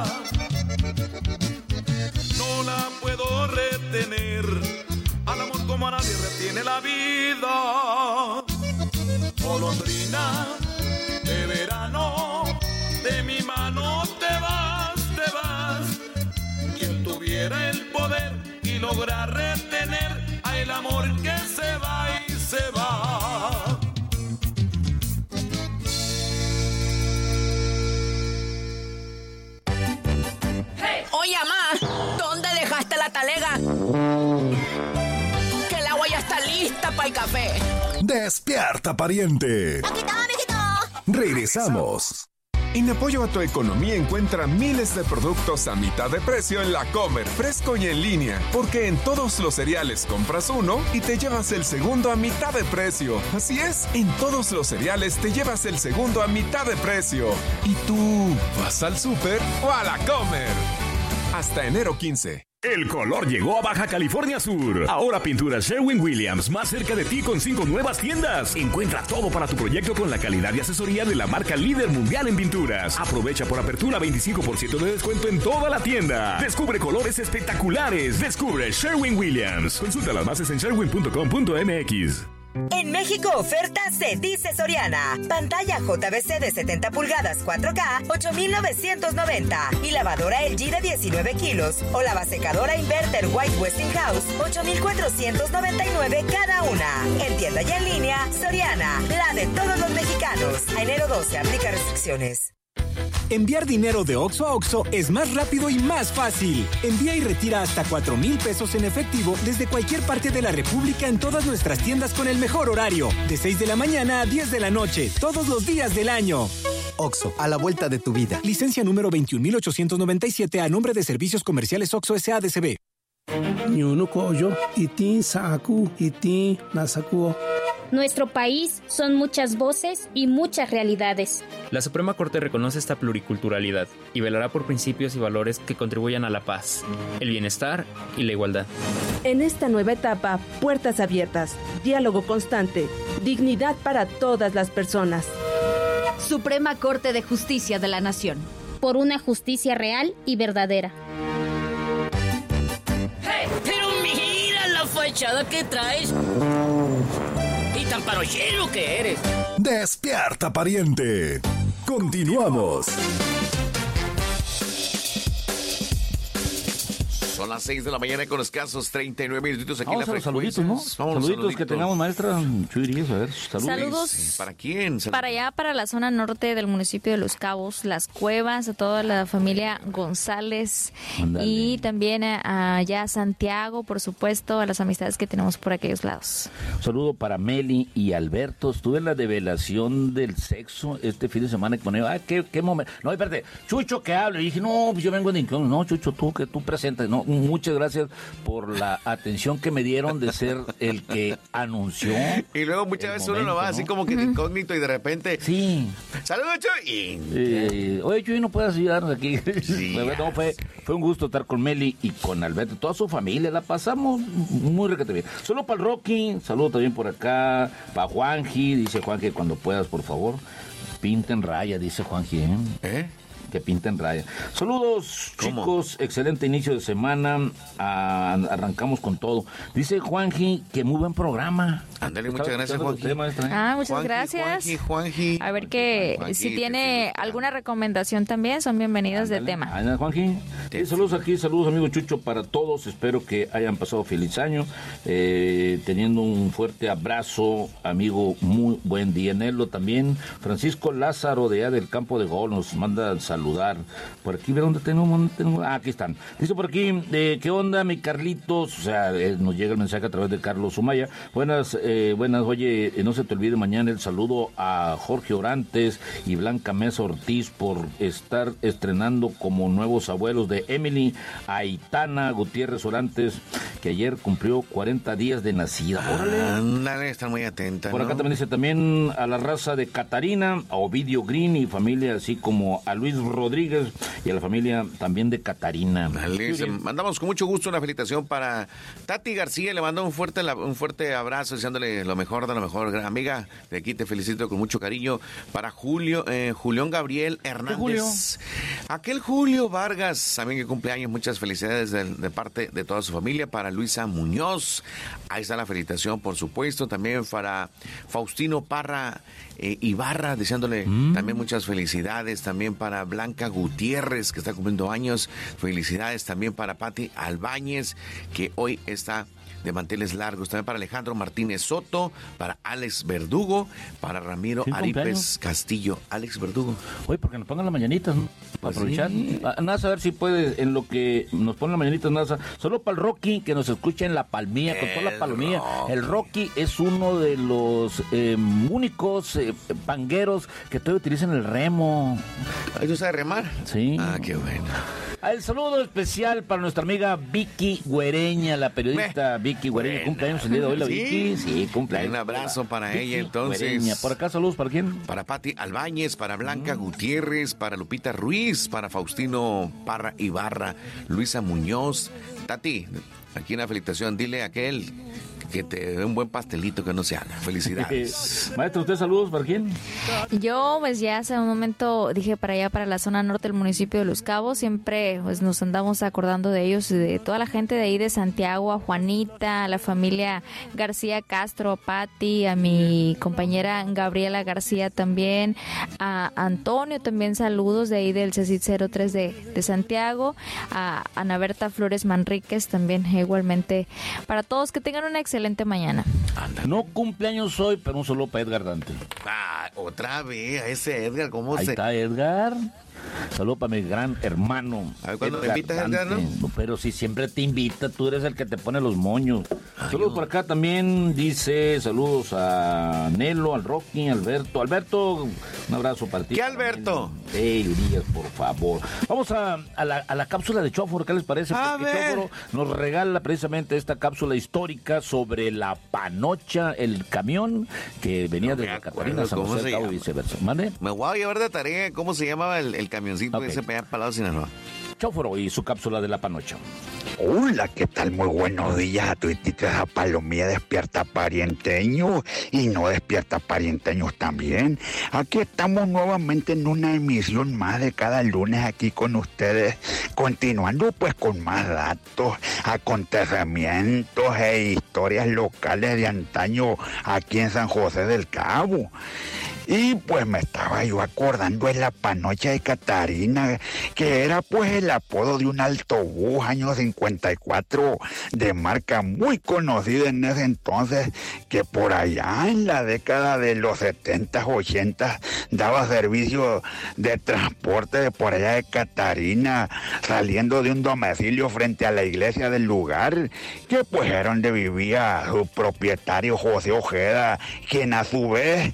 No la puedo retener, al amor como a nadie retiene la vida. Golondrina de verano, de mi mano te vas, te vas. Quien tuviera el poder y logra retener al amor que se va y se va. Oye, mamá, ¿dónde dejaste la talega? Que el agua ya está lista para el café. Despierta, pariente. Aquí está, mijito. Regresamos. En apoyo a tu economía encuentra miles de productos a mitad de precio en La Comer, fresco y en línea, porque en todos los cereales compras uno y te llevas el segundo a mitad de precio. Así es, en todos los cereales te llevas el segundo a mitad de precio. ¿Y tú vas al súper o a La Comer? Hasta enero 15. El color llegó a Baja California Sur. Ahora Pinturas Sherwin-Williams, más cerca de ti con 5 nuevas tiendas. Encuentra todo para tu proyecto con la calidad y asesoría de la marca líder mundial en pinturas. Aprovecha por apertura 25% de descuento en toda la tienda. Descubre colores espectaculares. Descubre Sherwin-Williams. Consulta las bases en sherwin.com.mx. En México, oferta se dice Soriana. Pantalla JVC de 70 pulgadas 4K, 8,990. Y lavadora LG de 19 kilos. O lavasecadora inverter White Westinghouse, 8,499 cada una. En tienda y en línea, Soriana, la de todos los mexicanos. A enero 12, aplica restricciones. Enviar dinero de OXXO a OXXO es más rápido y más fácil. Envía y retira hasta 4,000 pesos en efectivo desde cualquier parte de la República en todas nuestras tiendas con el mejor horario. De 6 de la mañana a 10 de la noche, todos los días del año. OXXO, a la vuelta de tu vida. Licencia número 21,897 a nombre de Servicios Comerciales OXXO S.A.D.C.B. Nuestro país son muchas voces y muchas realidades. La Suprema Corte reconoce esta pluriculturalidad y velará por principios y valores que contribuyan a la paz, el bienestar y la igualdad. En esta nueva etapa, puertas abiertas, diálogo constante, dignidad para todas las personas. Suprema Corte de Justicia de la Nación. Por una justicia real y verdadera. ¡Hey! Pero mira la fachada que traes. Y tan parochero que eres. Despierta, pariente. Continuamos. Son las 6 de la mañana con escasos 39 minutitos aquí en la frecuencia. Saluditos, ¿no? Vamos saluditos que tengamos, maestra Chuyris, a ver, saludos. ¿Para quién? Para allá, para la zona norte del municipio de Los Cabos, Las Cuevas, a toda la familia González. Andale. Y también allá a Santiago, por supuesto, a las amistades que tenemos por aquellos lados. Un saludo para Meli y Alberto. Estuve en la develación del sexo este fin de semana. ¿Qué momento? No, espérate, Chucho que hable. Y dije, no, pues yo vengo de incómodo. No, Chucho, tú presentas. No, muchas gracias por la atención que me dieron de ser el que anunció. Y luego muchas veces uno lo va así como que de incógnito y de repente. Sí. Saludos, Chuy. Oye, Chuy, ¿no puedes ayudarnos aquí? Sí, no, fue un gusto estar con Meli y con Alberto. Toda su familia, la pasamos muy requete bien. Solo para el Rocky, saludo también por acá. Para Juanji, dice Juanji, cuando puedas, por favor. Pinten raya, dice Juanji. Que pinten raya. Saludos, chicos. Excelente inicio de semana. Arrancamos con todo. Dice Juanji que muy buen programa. Ándale, muchas gracias, Juanji. Muchas gracias. Juanji. A ver que si tiene alguna recomendación también, son bienvenidas de tema. Juanji. Saludos aquí, saludos, amigo Chucho, para todos. Espero que hayan pasado feliz año. Teniendo un fuerte abrazo, amigo. Muy buen día. Nelo también. Francisco Lázaro de allá del Campo de Gol nos manda saludar. Por aquí, ¿ve dónde tenemos? Aquí están. Dice por aquí, ¿qué onda, mi Carlitos? O sea, nos llega el mensaje a través de Carlos Sumaya. Buenas, oye, no se te olvide mañana el saludo a Jorge Orantes y Blanca Mesa Ortiz por estar estrenando como nuevos abuelos de Emily Aitana Gutiérrez Orantes, que ayer cumplió 40 días de nacida. Órale. Ándale, está muy atenta. Por acá también dice también a la raza de Catarina, a Ovidio Green y familia, así como a Luis Rodríguez y a la familia también de Catarina. Mandamos con mucho gusto una felicitación para Tati García, le mando un fuerte abrazo, deseándole lo mejor de lo mejor. Gran amiga, de aquí te felicito con mucho cariño. Para Julián Gabriel Hernández. Julio? Aquel Julio Vargas, también que cumple años, muchas felicidades de parte de toda su familia. Para Luisa Muñoz, ahí está la felicitación, por supuesto. También para Faustino Parra Ibarra, deseándole también muchas felicidades. También para Blanca Gutiérrez, que está cumpliendo años. Felicidades también para Pati Albáñez, que hoy está de manteles largos. También para Alejandro Martínez Soto, para Alex Verdugo, para Ramiro Aripes Castillo. Alex Verdugo. Oye, porque nos pongan las mañanitas, ¿no? Para aprovechar. Sí. Nasa, a ver si puede, en lo que nos ponen las mañanitas, Nasa. Solo para el Rocky, que nos escucha en La Palmilla, con toda la palomilla. El Rocky es uno de los únicos pangueros que todavía utilizan el remo. ¿Tú sabes remar? Sí. Ah, qué bueno. El saludo especial para nuestra amiga Vicky Güereña, la periodista Vicky Güereña. Cumpleaños el día de hoy, la Vicky. Sí, cumpleaños. Un abrazo para Vicky ella, entonces. Güereña. Por acá, saludos para quién. Para Pati Albáñez, para Blanca Gutiérrez, para Lupita Ruiz, para Faustino Parra Ibarra, Luisa Muñoz. Tati, aquí una felicitación, dile a aquel que te dé un buen pastelito que no se haga. Felicidades. Maestro, ¿usted saludos para quién? Yo, pues ya hace un momento dije para allá, para la zona norte del municipio de Los Cabos. Siempre pues nos andamos acordando de ellos, de toda la gente de ahí de Santiago, a Juanita, a la familia García Castro, a Pati, a mi compañera Gabriela García también, a Antonio también saludos de ahí del CECIT 03 de Santiago, a Ana Berta Flores Manríquez también igualmente. Para todos, que tengan una excelente mañana. No cumpleaños hoy, pero un saludo para Edgar Dante. Otra vez, a ese Edgar, ¿cómo Ahí está Edgar. Saludos para mi gran hermano. A ver, ¿cuándo me invitas, Edgar, no? Pero si siempre te invita, tú eres el que te pone los moños. Saludos por acá también, dice, saludos a Nelo, al Rocky, Alberto. Alberto, un abrazo para ti. ¿Qué Alberto? Díaz, por favor. Vamos a la cápsula de Chóforo, ¿qué les parece? Porque Chóforo nos regala precisamente esta cápsula histórica sobre la Panocha, el camión que venía desde Catarina a San José del Cabo y viceversa. ¿Mande? Me voy a llevar de tarea cómo se llamaba el camioncito ese para allá para lado de Sinaloa. Chóforo y su cápsula de la Panocha. Hola, ¿qué tal? Muy buenos días a tuititos. A Palomía despierta parienteños y no despierta parienteños también. Aquí estamos nuevamente en una emisión más de cada lunes aquí con ustedes, continuando pues con más datos, acontecimientos e historias locales de antaño aquí en San José del Cabo. Y pues me estaba yo acordando de la panocha de Catarina, que era pues el apodo de un autobús año 54 de marca muy conocida en ese entonces, que por allá en la década de los 70s, 80s daba servicio de transporte de por allá de Catarina, saliendo de un domicilio frente a la iglesia del lugar, que pues era donde vivía su propietario José Ojeda, quien a su vez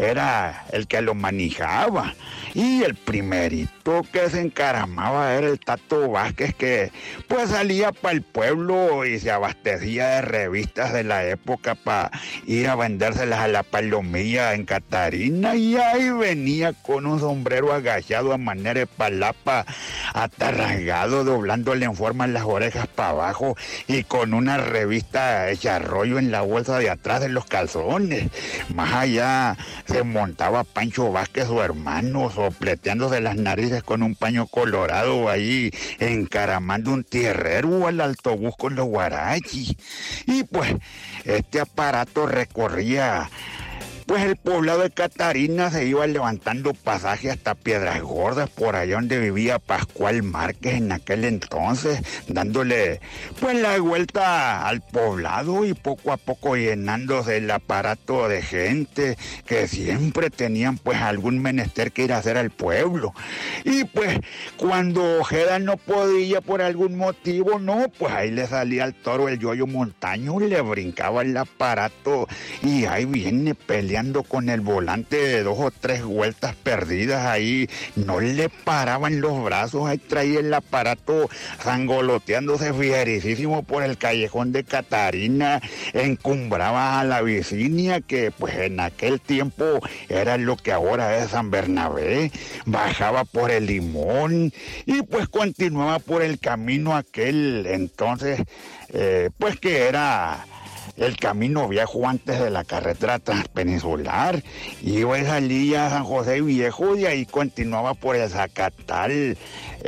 era el que lo manejaba. Y el primerito que se encaramaba era el Tato Vázquez, que pues salía para el pueblo y se abastecía de revistas de la época para ir a vendérselas a la Palomilla en Catarina, y ahí venía con un sombrero agachado a manera de palapa, atarragado, doblándole en forma las orejas para abajo y con una revista hecha rollo en la bolsa de atrás de los calzones. Más allá se montaba Pancho Vázquez, su hermano, sopleteándose las narices con un paño colorado ahí, encaramando un tierrero al autobús con los guarachis. Y pues este aparato recorría pues el poblado de Catarina, se iba levantando pasaje hasta Piedras Gordas, por allá donde vivía Pascual Márquez en aquel entonces, dándole pues la vuelta al poblado y poco a poco llenándose el aparato de gente que siempre tenían pues algún menester que ir a hacer al pueblo. Y pues cuando Ojeda no podía por algún motivo, no, pues ahí le salía al toro el Yoyo Montaño, le brincaba el aparato y ahí viene peleando con el volante de 2 o 3 vueltas perdidas ahí, no le paraban los brazos, ahí traía el aparato zangoloteándose fiericísimo por el callejón de Catarina, encumbraba a la Vicinia, que pues en aquel tiempo era lo que ahora es San Bernabé, bajaba por el Limón y pues continuaba por el camino aquel entonces, pues que era el camino viejo antes de la carretera transpeninsular. Iba y salía a San José Viejo y ahí continuaba por el Zacatal,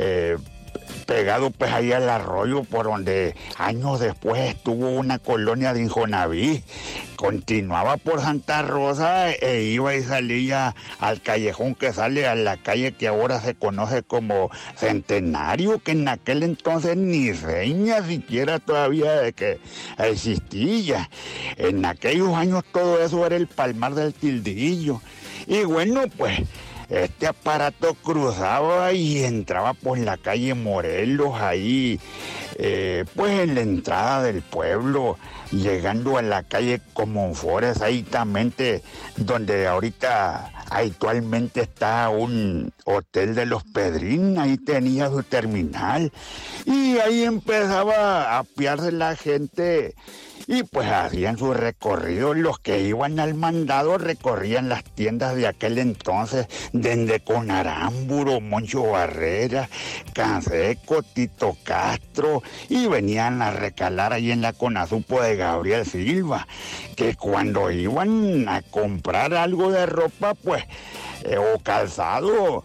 pegado pues ahí al arroyo por donde años después estuvo una colonia de Injonaví. Continuaba por Santa Rosa e iba y salía al callejón que sale a la calle que ahora se conoce como Centenario, que en aquel entonces ni seña siquiera todavía de que existía. En aquellos años todo eso era el Palmar del Tildillo. Y bueno, pues este aparato cruzaba y entraba por la calle Morelos, ahí, pues en la entrada del pueblo, llegando a la calle Comonfores, ahí también donde ahorita actualmente está un hotel de los Pedrín, ahí tenía su terminal, y ahí empezaba a apiarse la gente. Y pues hacían su recorrido, los que iban al mandado recorrían las tiendas de aquel entonces, desde Conaramburo, Moncho Barrera, Canseco, Tito Castro, y venían a recalar ahí en la Conazupo de Gabriel Silva, que cuando iban a comprar algo de ropa, pues, o calzado,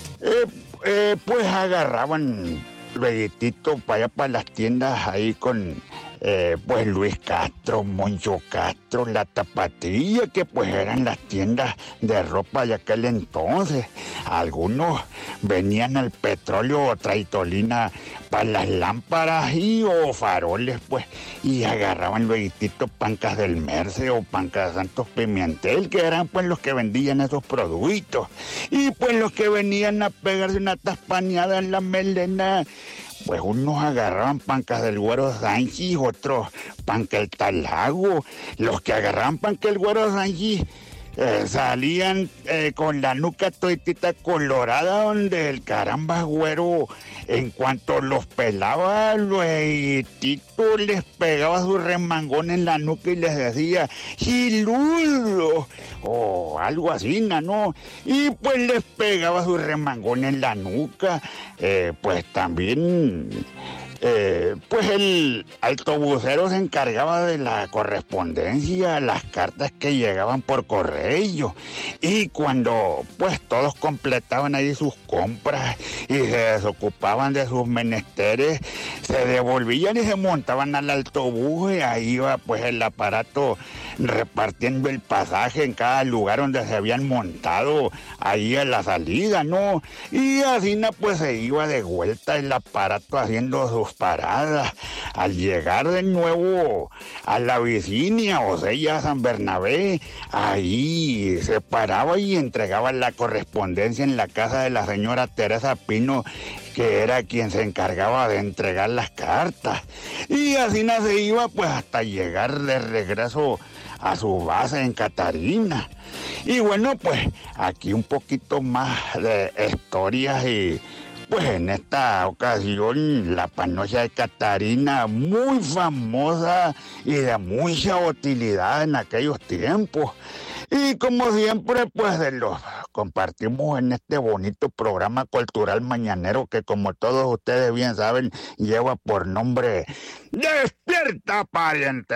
pues agarraban lueguitito para allá para las tiendas ahí con pues Luis Castro, Moncho Castro, La Tapatilla, que pues eran las tiendas de ropa de aquel entonces. Algunos venían al Petróleo Traitolina para las lámparas y o faroles, pues, y agarraban luego Pancas del Merce o Pancas de Santos Pimentel, que eran pues los que vendían esos productos. Y pues los que venían a pegarse una taspaneada en la melena, pues unos agarraban Pancas del Güero Sánchez, otros Panca el Talago. Los que agarraban Panca el Güero Sánchez salían con la nuca toditita colorada, donde el caramba güero, en cuanto los pelaba, luego les pegaba su remangón en la nuca y les decía ¡Chiludo! O algo así, ¿no? Y pues les pegaba su remangón en la nuca. Pues también pues el autobusero se encargaba de la correspondencia, las cartas que llegaban por correo, y cuando pues todos completaban ahí sus compras y se desocupaban de sus menesteres, se devolvían y se montaban al autobús y ahí iba pues el aparato repartiendo el pasaje en cada lugar donde se habían montado, ahí a la salida, ¿no? Y así pues se iba de vuelta el aparato haciendo sus paradas. Al llegar de nuevo a la Virginia, o sea, ya a San Bernabé, ahí se paraba y entregaba la correspondencia en la casa de la señora Teresa Pino, que era quien se encargaba de entregar las cartas. Y así se iba pues hasta llegar de regreso a su base en Catarina. Y bueno, pues aquí un poquito más de historias y pues en esta ocasión la panocha de Catarina, muy famosa y de mucha utilidad en aquellos tiempos. Y como siempre, pues los compartimos en este bonito programa cultural mañanero que, como todos ustedes bien saben, lleva por nombre Despierta Pariente.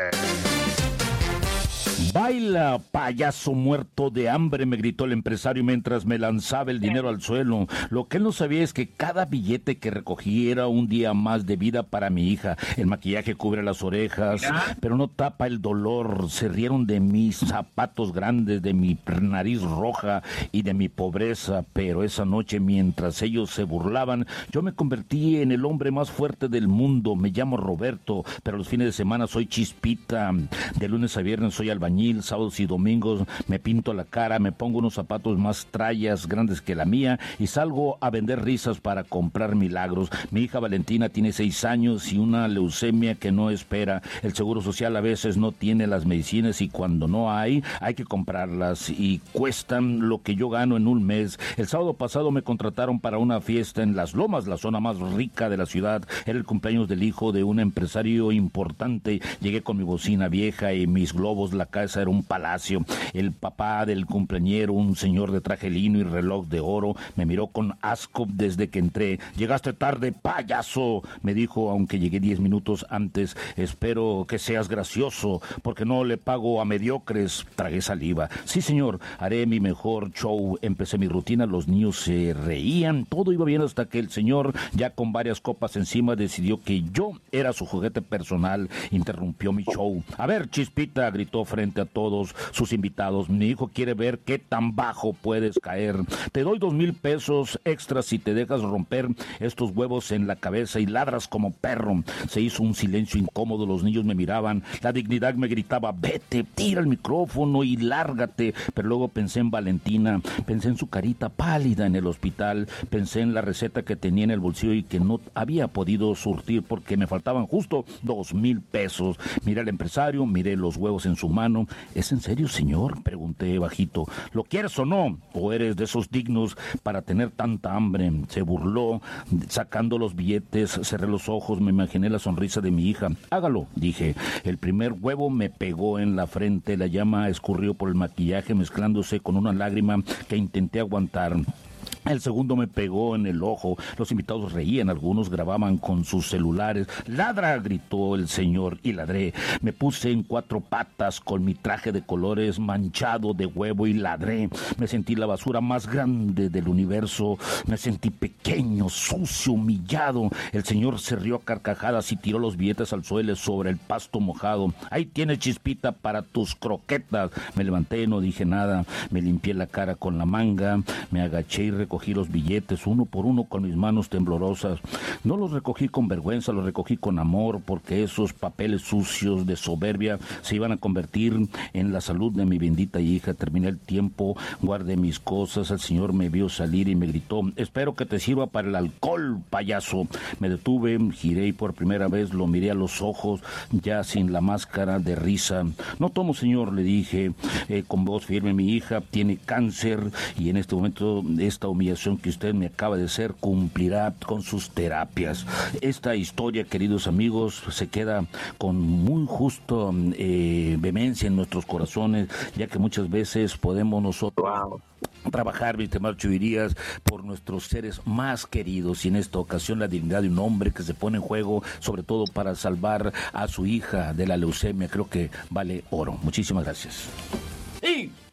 Baila, payaso muerto de hambre, me gritó el empresario mientras me lanzaba el dinero al suelo. Lo que él no sabía es que cada billete que recogí era un día más de vida para mi hija. El maquillaje cubre las orejas, pero no tapa el dolor. Se rieron de mis zapatos grandes, de mi nariz roja y de mi pobreza. Pero esa noche, mientras ellos se burlaban, yo me convertí en el hombre más fuerte del mundo. Me llamo Roberto, pero los fines de semana soy Chispita. De lunes a viernes soy albañil. Sábados y domingos me pinto la cara, me pongo unos zapatos más trallas grandes que la mía y salgo a vender risas para comprar milagros. Mi hija Valentina tiene 6 años y una leucemia que no espera. El Seguro Social a veces no tiene las medicinas y cuando no hay que comprarlas y cuestan lo que yo gano en un mes. El sábado pasado me contrataron para una fiesta en Las Lomas, la zona más rica de la ciudad. Era el cumpleaños del hijo de un empresario importante. Llegué con mi bocina vieja y mis globos, la casa era un palacio. El papá del cumpleañero, un señor de traje lino y reloj de oro, me miró con asco desde que entré. Llegaste tarde, payaso, me dijo, aunque llegué 10 minutos antes. Espero que seas gracioso, porque no le pago a mediocres. Tragué saliva. Sí, señor, haré mi mejor show. Empecé mi rutina, los niños se reían, todo iba bien hasta que el señor, ya con varias copas encima, decidió que yo era su juguete personal. Interrumpió mi show. A ver, Chispita, gritó frente a todos sus invitados, mi hijo quiere ver qué tan bajo puedes caer. Te doy 2,000 pesos extras si te dejas romper estos huevos en la cabeza y ladras como perro. Se hizo un silencio incómodo, los niños me miraban, la dignidad me gritaba, vete, tira el micrófono y lárgate. Pero luego pensé en Valentina, pensé en su carita pálida en el hospital, pensé en la receta que tenía en el bolsillo y que no había podido surtir porque me faltaban justo 2,000 pesos. Miré al empresario, miré los huevos en su mano. ¿Es en serio, señor?, pregunté bajito. ¿Lo quieres o no? ¿O eres de esos dignos para tener tanta hambre? Se burló, sacando los billetes, cerré los ojos, me imaginé la sonrisa de mi hija. Hágalo, dije. El primer huevo me pegó en la frente, la llama escurrió por el maquillaje mezclándose con una lágrima que intenté aguantar. El segundo me pegó en el ojo. Los invitados reían, algunos grababan con sus celulares. ¡Ladra!, gritó el señor, y ladré. Me puse en 4 patas con mi traje de colores manchado de huevo y ladré. Me sentí la basura más grande del universo. Me sentí pequeño, sucio, humillado. El señor se rió a carcajadas y tiró los billetes al suelo sobre el pasto mojado. Ahí tienes, Chispita, para tus croquetas. Me levanté, no dije nada. Me limpié la cara con la manga. Me agaché y recogí los billetes uno por uno con mis manos temblorosas. No los recogí con vergüenza, los recogí con amor, porque esos papeles sucios de soberbia se iban a convertir en la salud de mi bendita hija. Terminé el tiempo, guardé mis cosas, el señor me vio salir y me gritó, espero que te sirva para el alcohol, payaso. Me detuve, giré y por primera vez lo miré a los ojos, ya sin la máscara de risa. No tomo, señor, le dije, con voz firme, mi hija tiene cáncer y en este momento esta humillación que usted me acaba de hacer cumplirá con sus terapias. Esta historia, queridos amigos, se queda con muy justo vehemencia en nuestros corazones, ya que muchas veces podemos nosotros trabajar, mis estimados chuirías, por nuestros seres más queridos, y en esta ocasión la dignidad de un hombre que se pone en juego, sobre todo para salvar a su hija de la leucemia, creo que vale oro. Muchísimas gracias. Y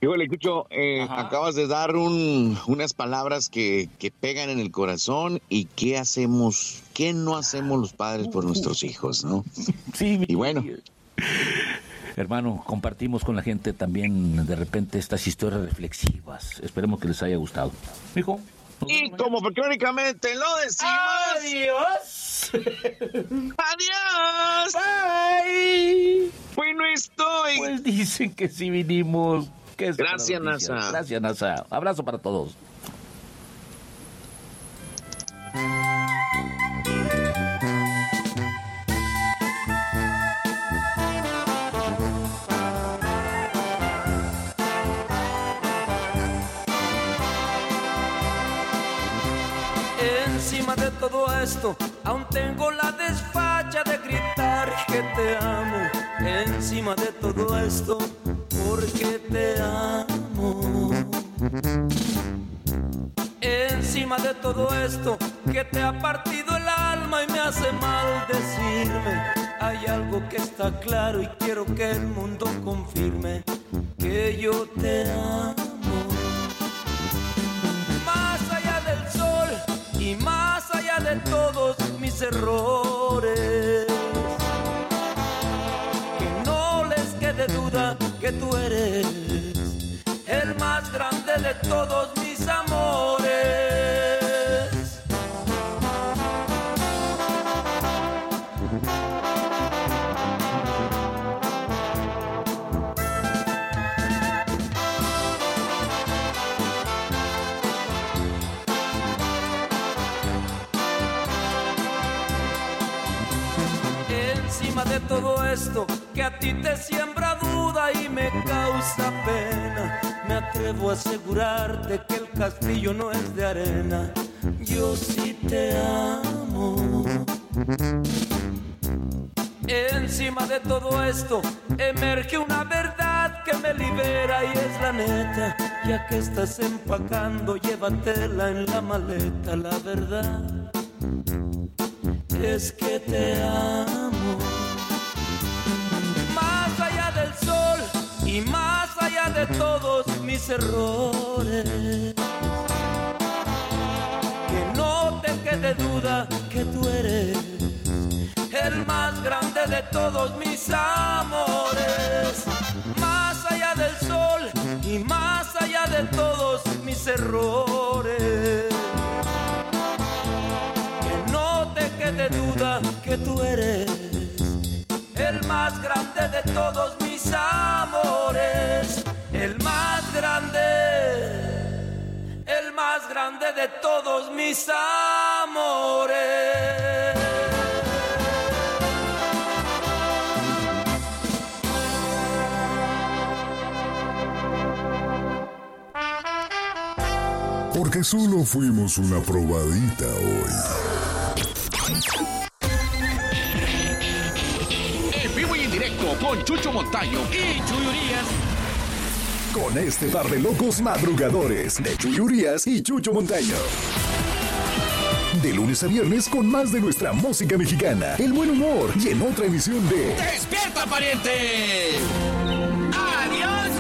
Híjole, Cucho, acabas de dar unas palabras que pegan en el corazón. ¿Y qué hacemos? ¿Qué no hacemos los padres por nuestros hijos, no? Sí, y bueno. Hermano, compartimos con la gente también de repente estas historias reflexivas. Esperemos que les haya gustado. Mijo. Y como folclóricamente lo decimos. ¡Adiós! ¡Adiós! ¡Bye! Pues no estoy. Pues dicen que sí vinimos. Gracias, NASA. Gracias, NASA. Abrazo para todos. Encima de todo esto, aún tengo la desfacha de gritar que te amo. Encima de todo esto, porque te amo. Encima de todo esto, que te ha partido el alma y me hace mal decirme. Hay algo que está claro y quiero que el mundo confirme, que yo te amo. Más allá del sol y más allá de todos mis errores, que no les quede duda que tú eres el más grande de todos mis amores. Encima de todo esto que a ti te siembra duda y me causa pena, me atrevo a asegurarte que el castillo no es de arena. Yo sí te amo. Encima de todo esto emerge una verdad que me libera y es la neta. Ya que estás empacando, llévatela en la maleta. La verdad es que te amo. Más allá del sol y más allá de todos mis errores, que no te quede duda que tú eres el más grande de todos mis amores. Más allá del sol y más allá de todos mis errores, que no te quede duda que tú eres el más grande de todos mis amores. El más grande de todos mis amores. Porque solo fuimos una probadita hoy. En vivo y en directo con Chucho Montaño y Chuy Urias. Con este par de locos madrugadores de Chuy Urias y Chucho Montaño. De lunes a viernes con más de nuestra música mexicana, el buen humor y en otra emisión de ¡Despierta, pariente! ¡Adiós!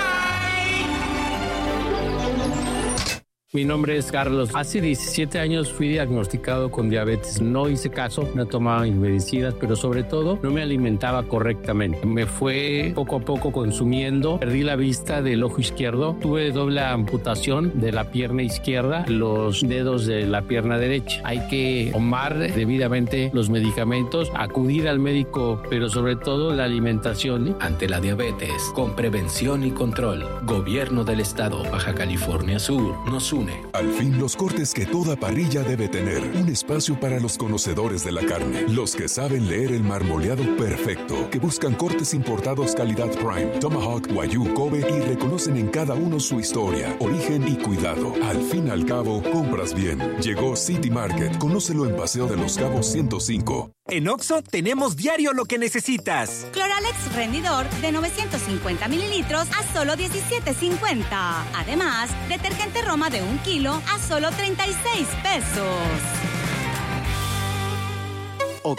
Mi nombre es Carlos. Hace 17 años fui diagnosticado con diabetes. No hice caso, no tomaba mis medicinas, pero sobre todo no me alimentaba correctamente. Me fue poco a poco consumiendo. Perdí la vista del ojo izquierdo. Tuve doble amputación de la pierna izquierda, los dedos de la pierna derecha. Hay que tomar debidamente los medicamentos, acudir al médico, pero sobre todo la alimentación. Ante la diabetes, con prevención y control, Gobierno del Estado, Baja California Sur, nos une. Al fin, los cortes que toda parrilla debe tener. Un espacio para los conocedores de la carne. Los que saben leer el marmoleado perfecto. Que buscan cortes importados calidad Prime, Tomahawk, Wagyu, Kobe y reconocen en cada uno su historia, origen y cuidado. Al fin y al cabo, compras bien. Llegó City Market. Conócelo en Paseo de los Cabos 105. En OXXO tenemos diario lo que necesitas. Cloralex rendidor de 950 mililitros a solo $17.50. Además, detergente Roma de 1 kilo a solo $36. OXXO,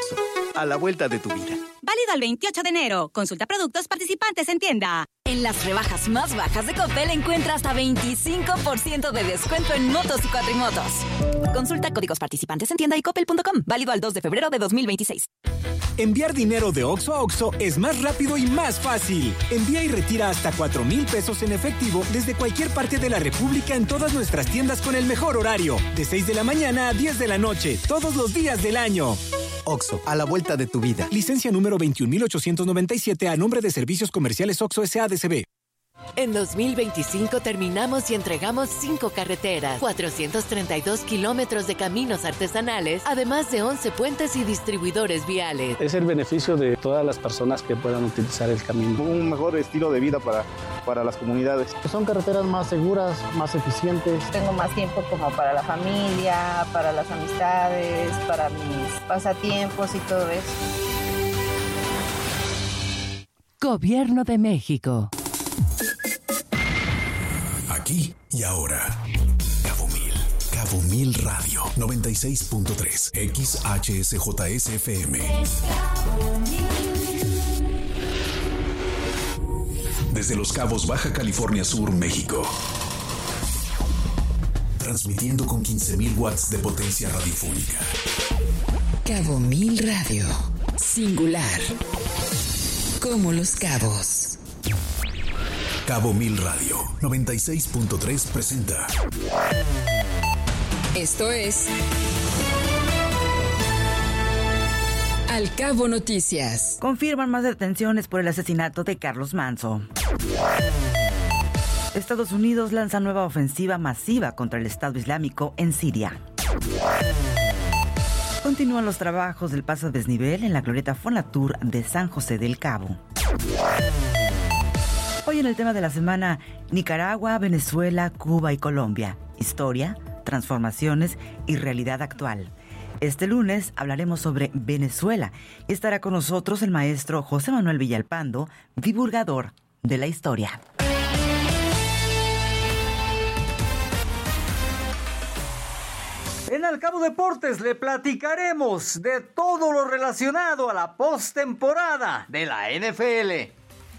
a la vuelta de tu vida. Válido al 28 de enero. Consulta productos participantes en tienda. En las rebajas más bajas de Coppel encuentra hasta 25% de descuento en motos y cuatrimotos. Consulta códigos participantes en tienda y coppel.com. Válido al 2 de febrero de 2026. Enviar dinero de OXXO a OXXO es más rápido y más fácil. Envía y retira hasta 4,000 pesos en efectivo desde cualquier parte de la República en todas nuestras tiendas con el mejor horario. De 6 de la mañana a 10 de la noche, todos los días del año. OXXO, a la vuelta de tu vida. Licencia número 21.897 a nombre de Servicios Comerciales OXXO S.A.D.C.B. En 2025 terminamos y entregamos 5 carreteras, 432 kilómetros de caminos artesanales, además de 11 puentes y distribuidores viales. Es el beneficio de todas las personas que puedan utilizar el camino. Un mejor estilo de vida para las comunidades. Son carreteras más seguras, más eficientes. Tengo más tiempo como para la familia, para las amistades, para mis pasatiempos y todo eso. Gobierno de México. Aquí y ahora. Cabo Mil Radio 96.3 XHSJSFM. Desde Los Cabos, Baja California Sur, México. Transmitiendo con 15,000 watts de potencia radiofónica. Cabo Mil Radio. Singular. Como Los Cabos. Cabo Mil Radio 96.3 presenta. Esto es Al Cabo Noticias. Confirman más detenciones por el asesinato de Carlos Manzo. Estados Unidos lanza nueva ofensiva masiva contra el Estado Islámico en Siria. Continúan los trabajos del paso a desnivel en la glorieta Fonatur de San José del Cabo. Hoy en el tema de la semana, Nicaragua, Venezuela, Cuba y Colombia. Historia, transformaciones y realidad actual. Este lunes hablaremos sobre Venezuela y estará con nosotros el maestro José Manuel Villalpando, divulgador de la historia. En Al Cabo Deportes le platicaremos de todo lo relacionado a la postemporada de la NFL.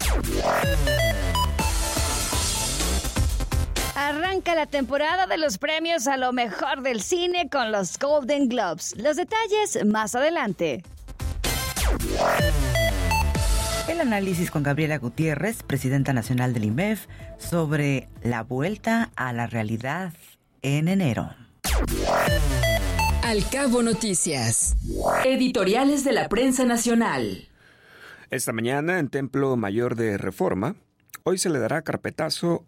Arranca la temporada de los premios a lo mejor del cine con los Golden Globes. Los detalles más adelante. El análisis con Gabriela Gutiérrez, presidenta nacional del IMEF, sobre la vuelta a la realidad en enero. Al Cabo Noticias. Editoriales de la prensa nacional. Esta mañana en Templo Mayor de Reforma, hoy se le dará carpetazo